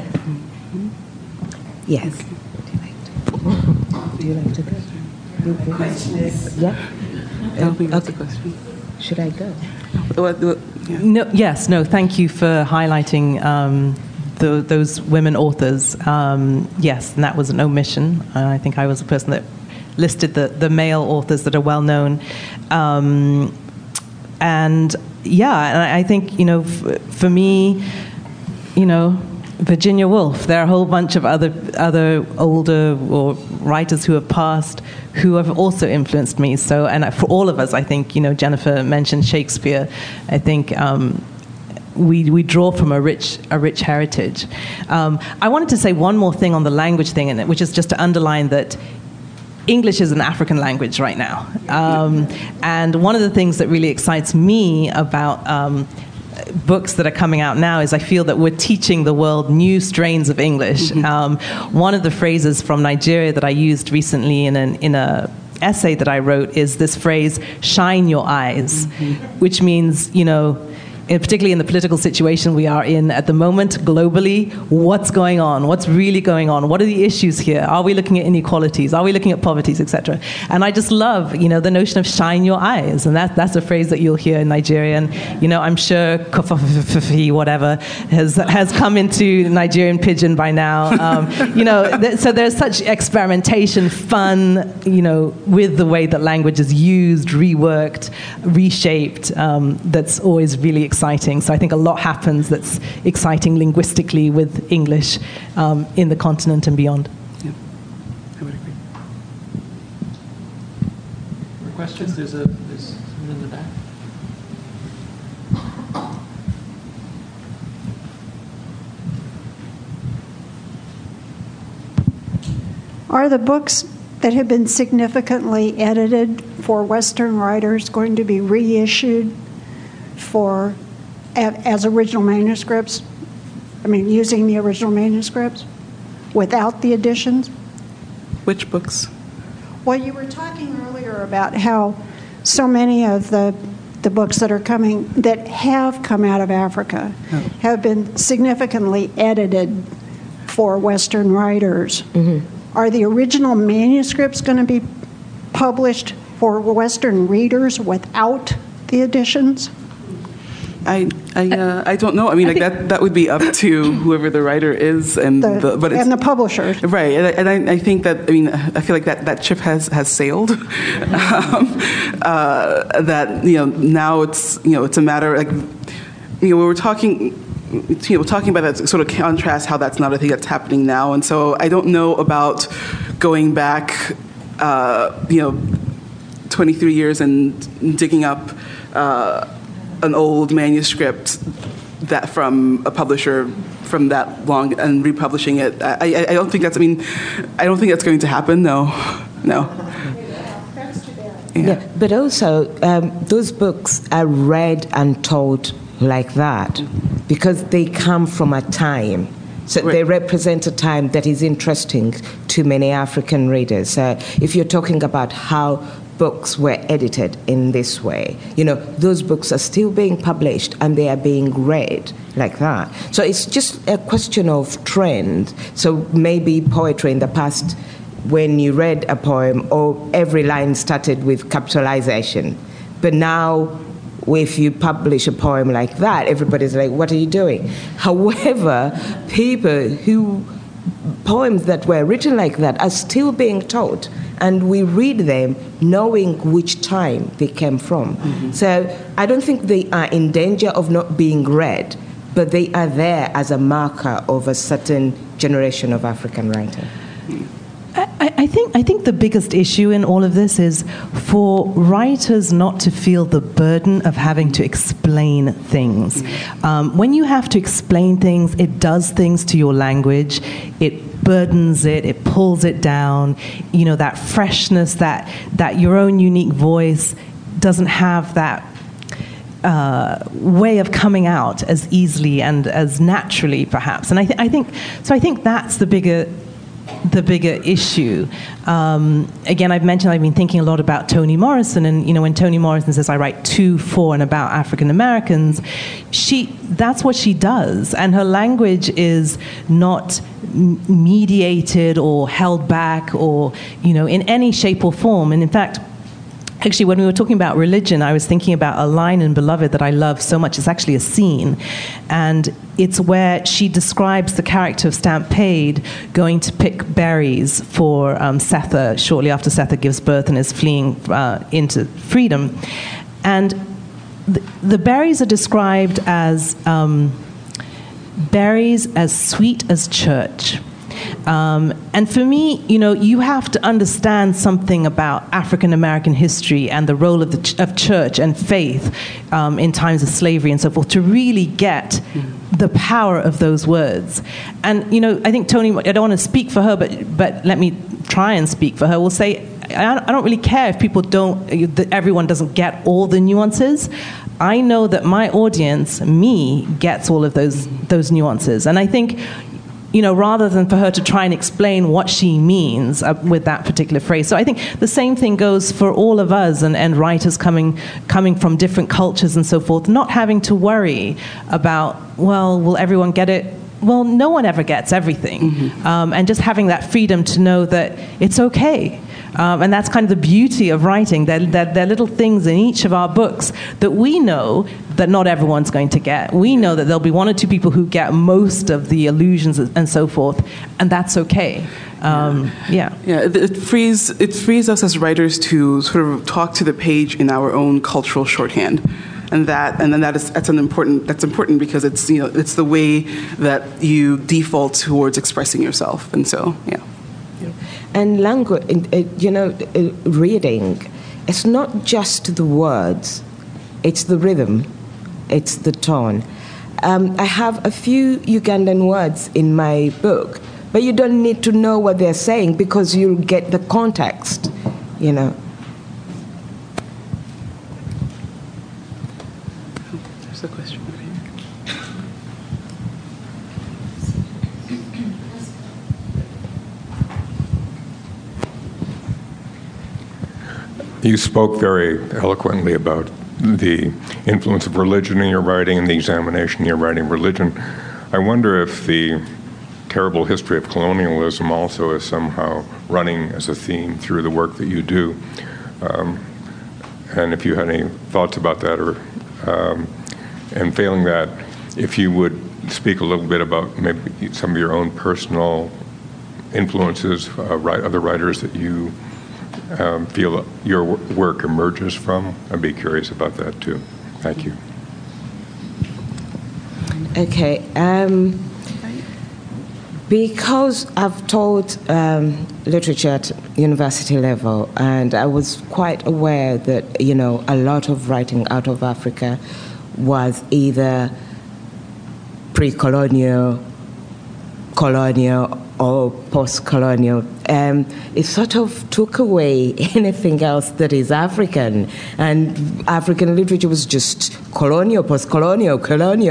Yes. Do you like to go? The question is, I don't think that's a question. Should I go? Yeah. No, yes, no, thank you for highlighting those women authors. Yes, and that was an omission. I think I was the person that listed the male authors that are well known. And yeah, and I think, for me, Virginia Woolf, there are a whole bunch of other older or writers who have passed who have also influenced me. So, and for all of us, I think, Jennifer mentioned Shakespeare. I think we draw from a rich heritage. I wanted to say one more thing on the language thing, which is just to underline that English is an African language right now. And one of the things that really excites me about books that are coming out now is I feel that we're teaching the world new strains of English. One of the phrases from Nigeria that I used recently in a essay that I wrote is this phrase, shine your eyes, which means, particularly in the political situation we are in at the moment, globally, what's going on? What's really going on? What are the issues here? Are we looking at inequalities? Are we looking at poverties, etc.? And I just love, the notion of shine your eyes. And that's a phrase that you'll hear in Nigeria. And, I'm sure kofofofofi, whatever, has come into Nigerian pidgin by now. So there's such experimentation, fun, with the way that language is used, reworked, reshaped, that's always really exciting. So I think a lot happens that's exciting linguistically with English in the continent and beyond. Yeah, I would agree. For questions, there's someone in the back. Are the books that have been significantly edited for Western writers going to be reissued as original manuscripts? I mean, using the original manuscripts without the additions? Which books? Well, you were talking earlier about how so many of the books that are coming, that have come out of Africa, have been significantly edited for Western writers. Are the original manuscripts going to be published for Western readers without the additions? I don't know. I mean, that would be up to whoever the writer is and the publishers, right? And I think that, I feel like that ship has sailed. That now it's a matter we were talking about that sort of contrast, how that's not a thing that's happening now, and so I don't know about going back 23 years and digging up an old manuscript that from a publisher from that long and republishing it. I don't think that's. I don't think that's going to happen. No. That's too bad. Yeah, but also those books are read and taught like that because they come from a time. So they represent a time that is interesting to many African readers. If you're talking about how books were edited in this way, those books are still being published and they are being read like that. So it's just a question of trend. So maybe poetry in the past, when you read a poem, every line started with capitalization. But now, if you publish a poem like that, everybody's like, what are you doing? However, poems that were written like that are still being taught, and we read them knowing which time they came from. So I don't think they are in danger of not being read, but they are there as a marker of a certain generation of African writers. I think the biggest issue in all of this is for writers not to feel the burden of having to explain things. When you have to explain things, it does things to your language. It burdens it. It pulls it down. That freshness, that your own unique voice doesn't have that way of coming out as easily and as naturally, perhaps. And I think that's the bigger issue. Again, I've been thinking a lot about Toni Morrison, and when Toni Morrison says, I write to, for, and about African Americans, that's what she does, and her language is not mediated or held back or, in any shape or form. And in fact, Actually, when we were talking about religion, I was thinking about a line in Beloved that I love so much. It's actually a scene. And it's where she describes the character of Stampede going to pick berries for Sethe shortly after Sethe gives birth and is fleeing into freedom. And the berries are described as berries as sweet as church. And for me, you have to understand something about African American history and the role of church and faith in times of slavery and so forth to really get the power of those words. And I think Toni, I don't want to speak for her, but let me try and speak for her. Will say, I don't really care if everyone doesn't get all the nuances. I know that my audience, me, gets all of those nuances, and I think. Rather than for her to try and explain what she means with that particular phrase. So I think the same thing goes for all of us and writers coming from different cultures and so forth, not having to worry about, well, will everyone get it? Well, no one ever gets everything. And just having that freedom to know that it's okay. And that's kind of the beauty of writing. There are little things in each of our books that we know that not everyone's going to get. We know that there'll be one or two people who get most of the allusions and so forth, and that's okay. It frees us as writers to sort of talk to the page in our own cultural shorthand. That's important because it's the way that you default towards expressing yourself, and so yeah. And language, reading, it's not just the words, it's the rhythm, it's the tone. I have a few Ugandan words in my book, but you don't need to know what they're saying because you'll get the context, There's a question over here. You spoke very eloquently about the influence of religion in your writing and the examination in your writing of religion. I wonder if the terrible history of colonialism also is somehow running as a theme through the work that you do. And if you had any thoughts about that, and failing that, if you would speak a little bit about maybe some of your own personal influences, other writers that you feel your work emerges from. I'd be curious about that too. Thank you. Okay. Because I've taught literature at university level, and I was quite aware that, a lot of writing out of Africa was either pre-colonial, colonial, or post-colonial. It sort of took away anything else that is African, and African literature was just colonial, post-colonial, colonial,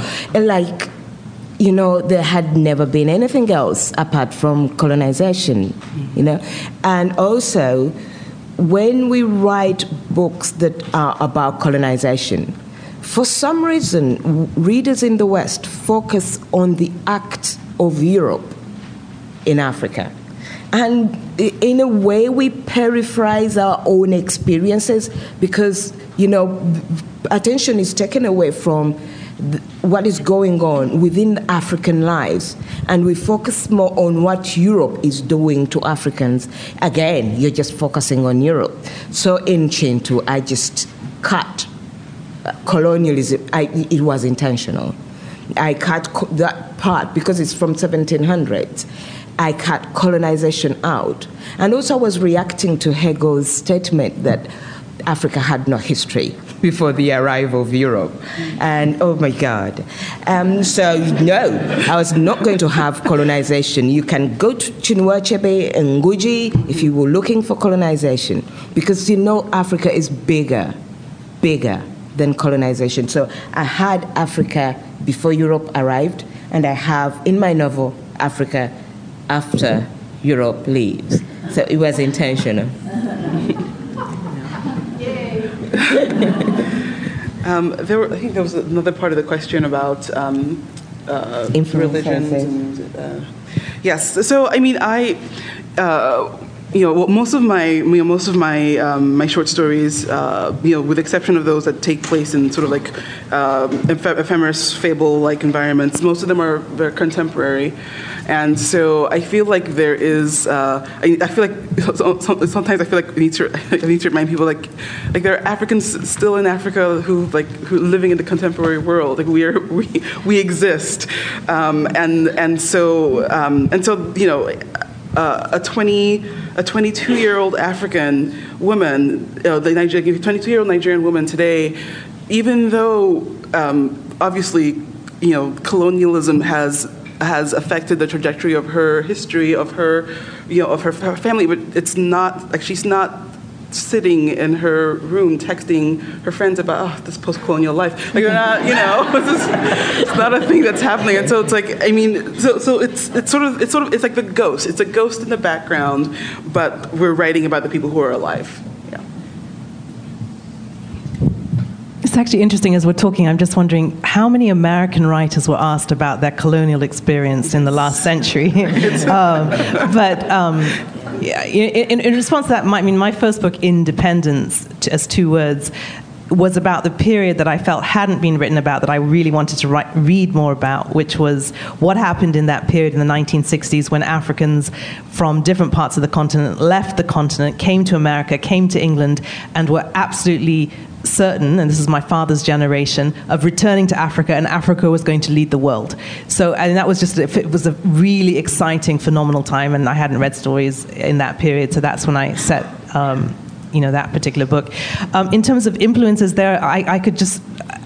there had never been anything else apart from colonization, And also, when we write books that are about colonization, for some reason, readers in the West focus on the act of Europe in Africa. And in a way, we paraphrase our own experiences because, attention is taken away from what is going on within African lives, and we focus more on what Europe is doing to Africans. Again, you're just focusing on Europe. So in Chintu, I just cut colonialism. It was intentional. I cut that part because it's from 1700s. I cut colonization out. And also I was reacting to Hegel's statement that Africa had no history before the arrival of Europe. And oh my God. So no, I was not going to have colonization. You can go to Chinua Achebe and Ngugi if you were looking for colonization, because Africa is bigger than colonization. So I had Africa before Europe arrived, and I have in my novel Africa after Europe leaves. So it was intentional. I think there was another part of the question about religions. Yes. So I mean, most of my my short stories, with the exception of those that take place in sort of like ephemeris, fable-like environments, most of them are very contemporary, and so I feel like there is. I feel like sometimes I feel like I need to remind people like there are Africans still in Africa who living in the contemporary world. Like we exist, and so a 22-year-old African woman, the 22-year-old Nigerian woman today, even though obviously colonialism has affected the trajectory of her history, of her family, but it's not like she's not sitting in her room texting her friends about this post-colonial life. Like they're not, it's not a thing that's happening. And so it's like, so it's like the ghost. It's a ghost in the background, but we're writing about the people who are alive. Yeah. It's actually interesting as we're talking. I'm just wondering how many American writers were asked about their colonial experience in the last century. Yeah, in response to that, my first book, Independence, as two words, was about the period that I felt hadn't been written about that I really wanted to read more about, which was what happened in that period in the 1960s when Africans from different parts of the continent left the continent, came to America, came to England, and were absolutely certain, and this is my father's generation, of returning to Africa, and Africa was going to lead the world. So, and that was it was a really exciting, phenomenal time, and I hadn't read stories in that period, so that's when I set, that particular book. In terms of influences there, I could just,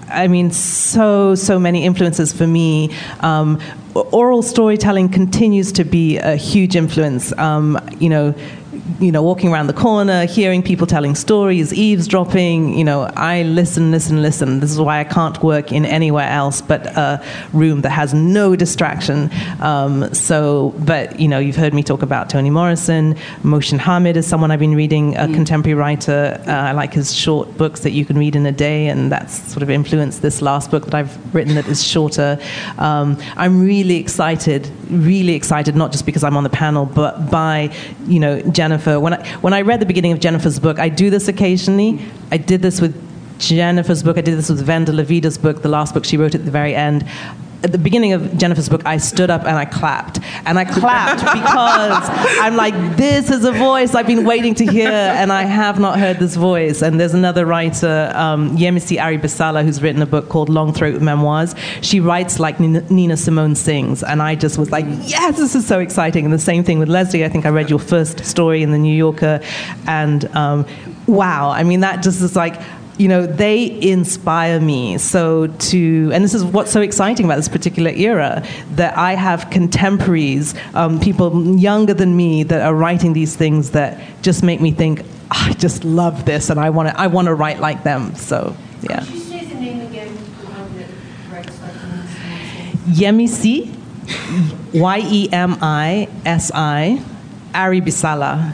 so many influences for me. Oral storytelling continues to be a huge influence. Walking around the corner, hearing people telling stories, eavesdropping, I listen. This is why I can't work in anywhere else but a room that has no distraction. But you've heard me talk about Toni Morrison. Mohsin Hamid is someone I've been reading, a contemporary writer. I like his short books that you can read in a day, and that's sort of influenced this last book that I've written that is shorter. I'm really excited, not just because I'm on the panel, but by, Jennifer. When I read the beginning of Jennifer's book, I do this occasionally. I did this with Jennifer's book. I did this with Venda Levida's book, the last book she wrote at the very end. At the beginning of Jennifer's book, I stood up and I clapped. And I clapped because I'm like, this is a voice I've been waiting to hear, and I have not heard this voice. And there's another writer, Yemisi Aribisala, who's written a book called Long Throat Memoirs. She writes like Nina Simone sings. And I just was like, yes, this is so exciting. And the same thing with Leslie. I think I read your first story in The New Yorker. And wow, that just is like, they inspire me. And this is what's so exciting about this particular era, that I have contemporaries, people younger than me that are writing these things that just make me think, I just love this, and I want to write like them. So, yeah. Could you say the name again, the one that writes like Yemisi, Yemisi. Aribisala,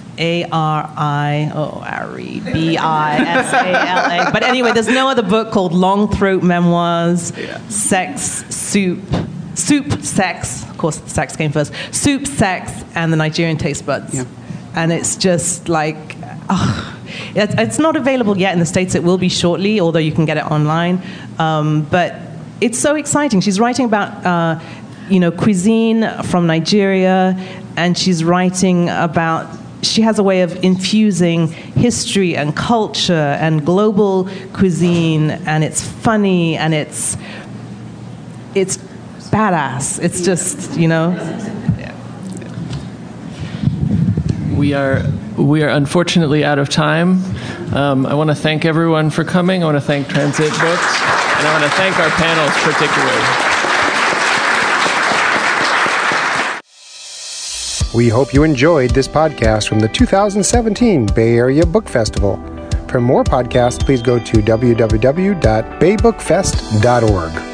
Aribisala. But anyway, there's no other book called Long Throat Memoirs, Sex, Soup, Sex, of course sex came first, Soup, Sex, and the Nigerian Taste Buds. Yeah. And it's just like, it's not available yet in the States. It will be shortly, although you can get it online. But it's so exciting. She's writing about, cuisine from Nigeria, and she's writing about, she has a way of infusing history and culture and global cuisine, and it's funny, and it's badass. It's just, We are unfortunately out of time. I want to thank everyone for coming. I want to thank Transit Books, and I want to thank our panels particularly. We hope you enjoyed this podcast from the 2017 Bay Area Book Festival. For more podcasts, please go to www.baybookfest.org.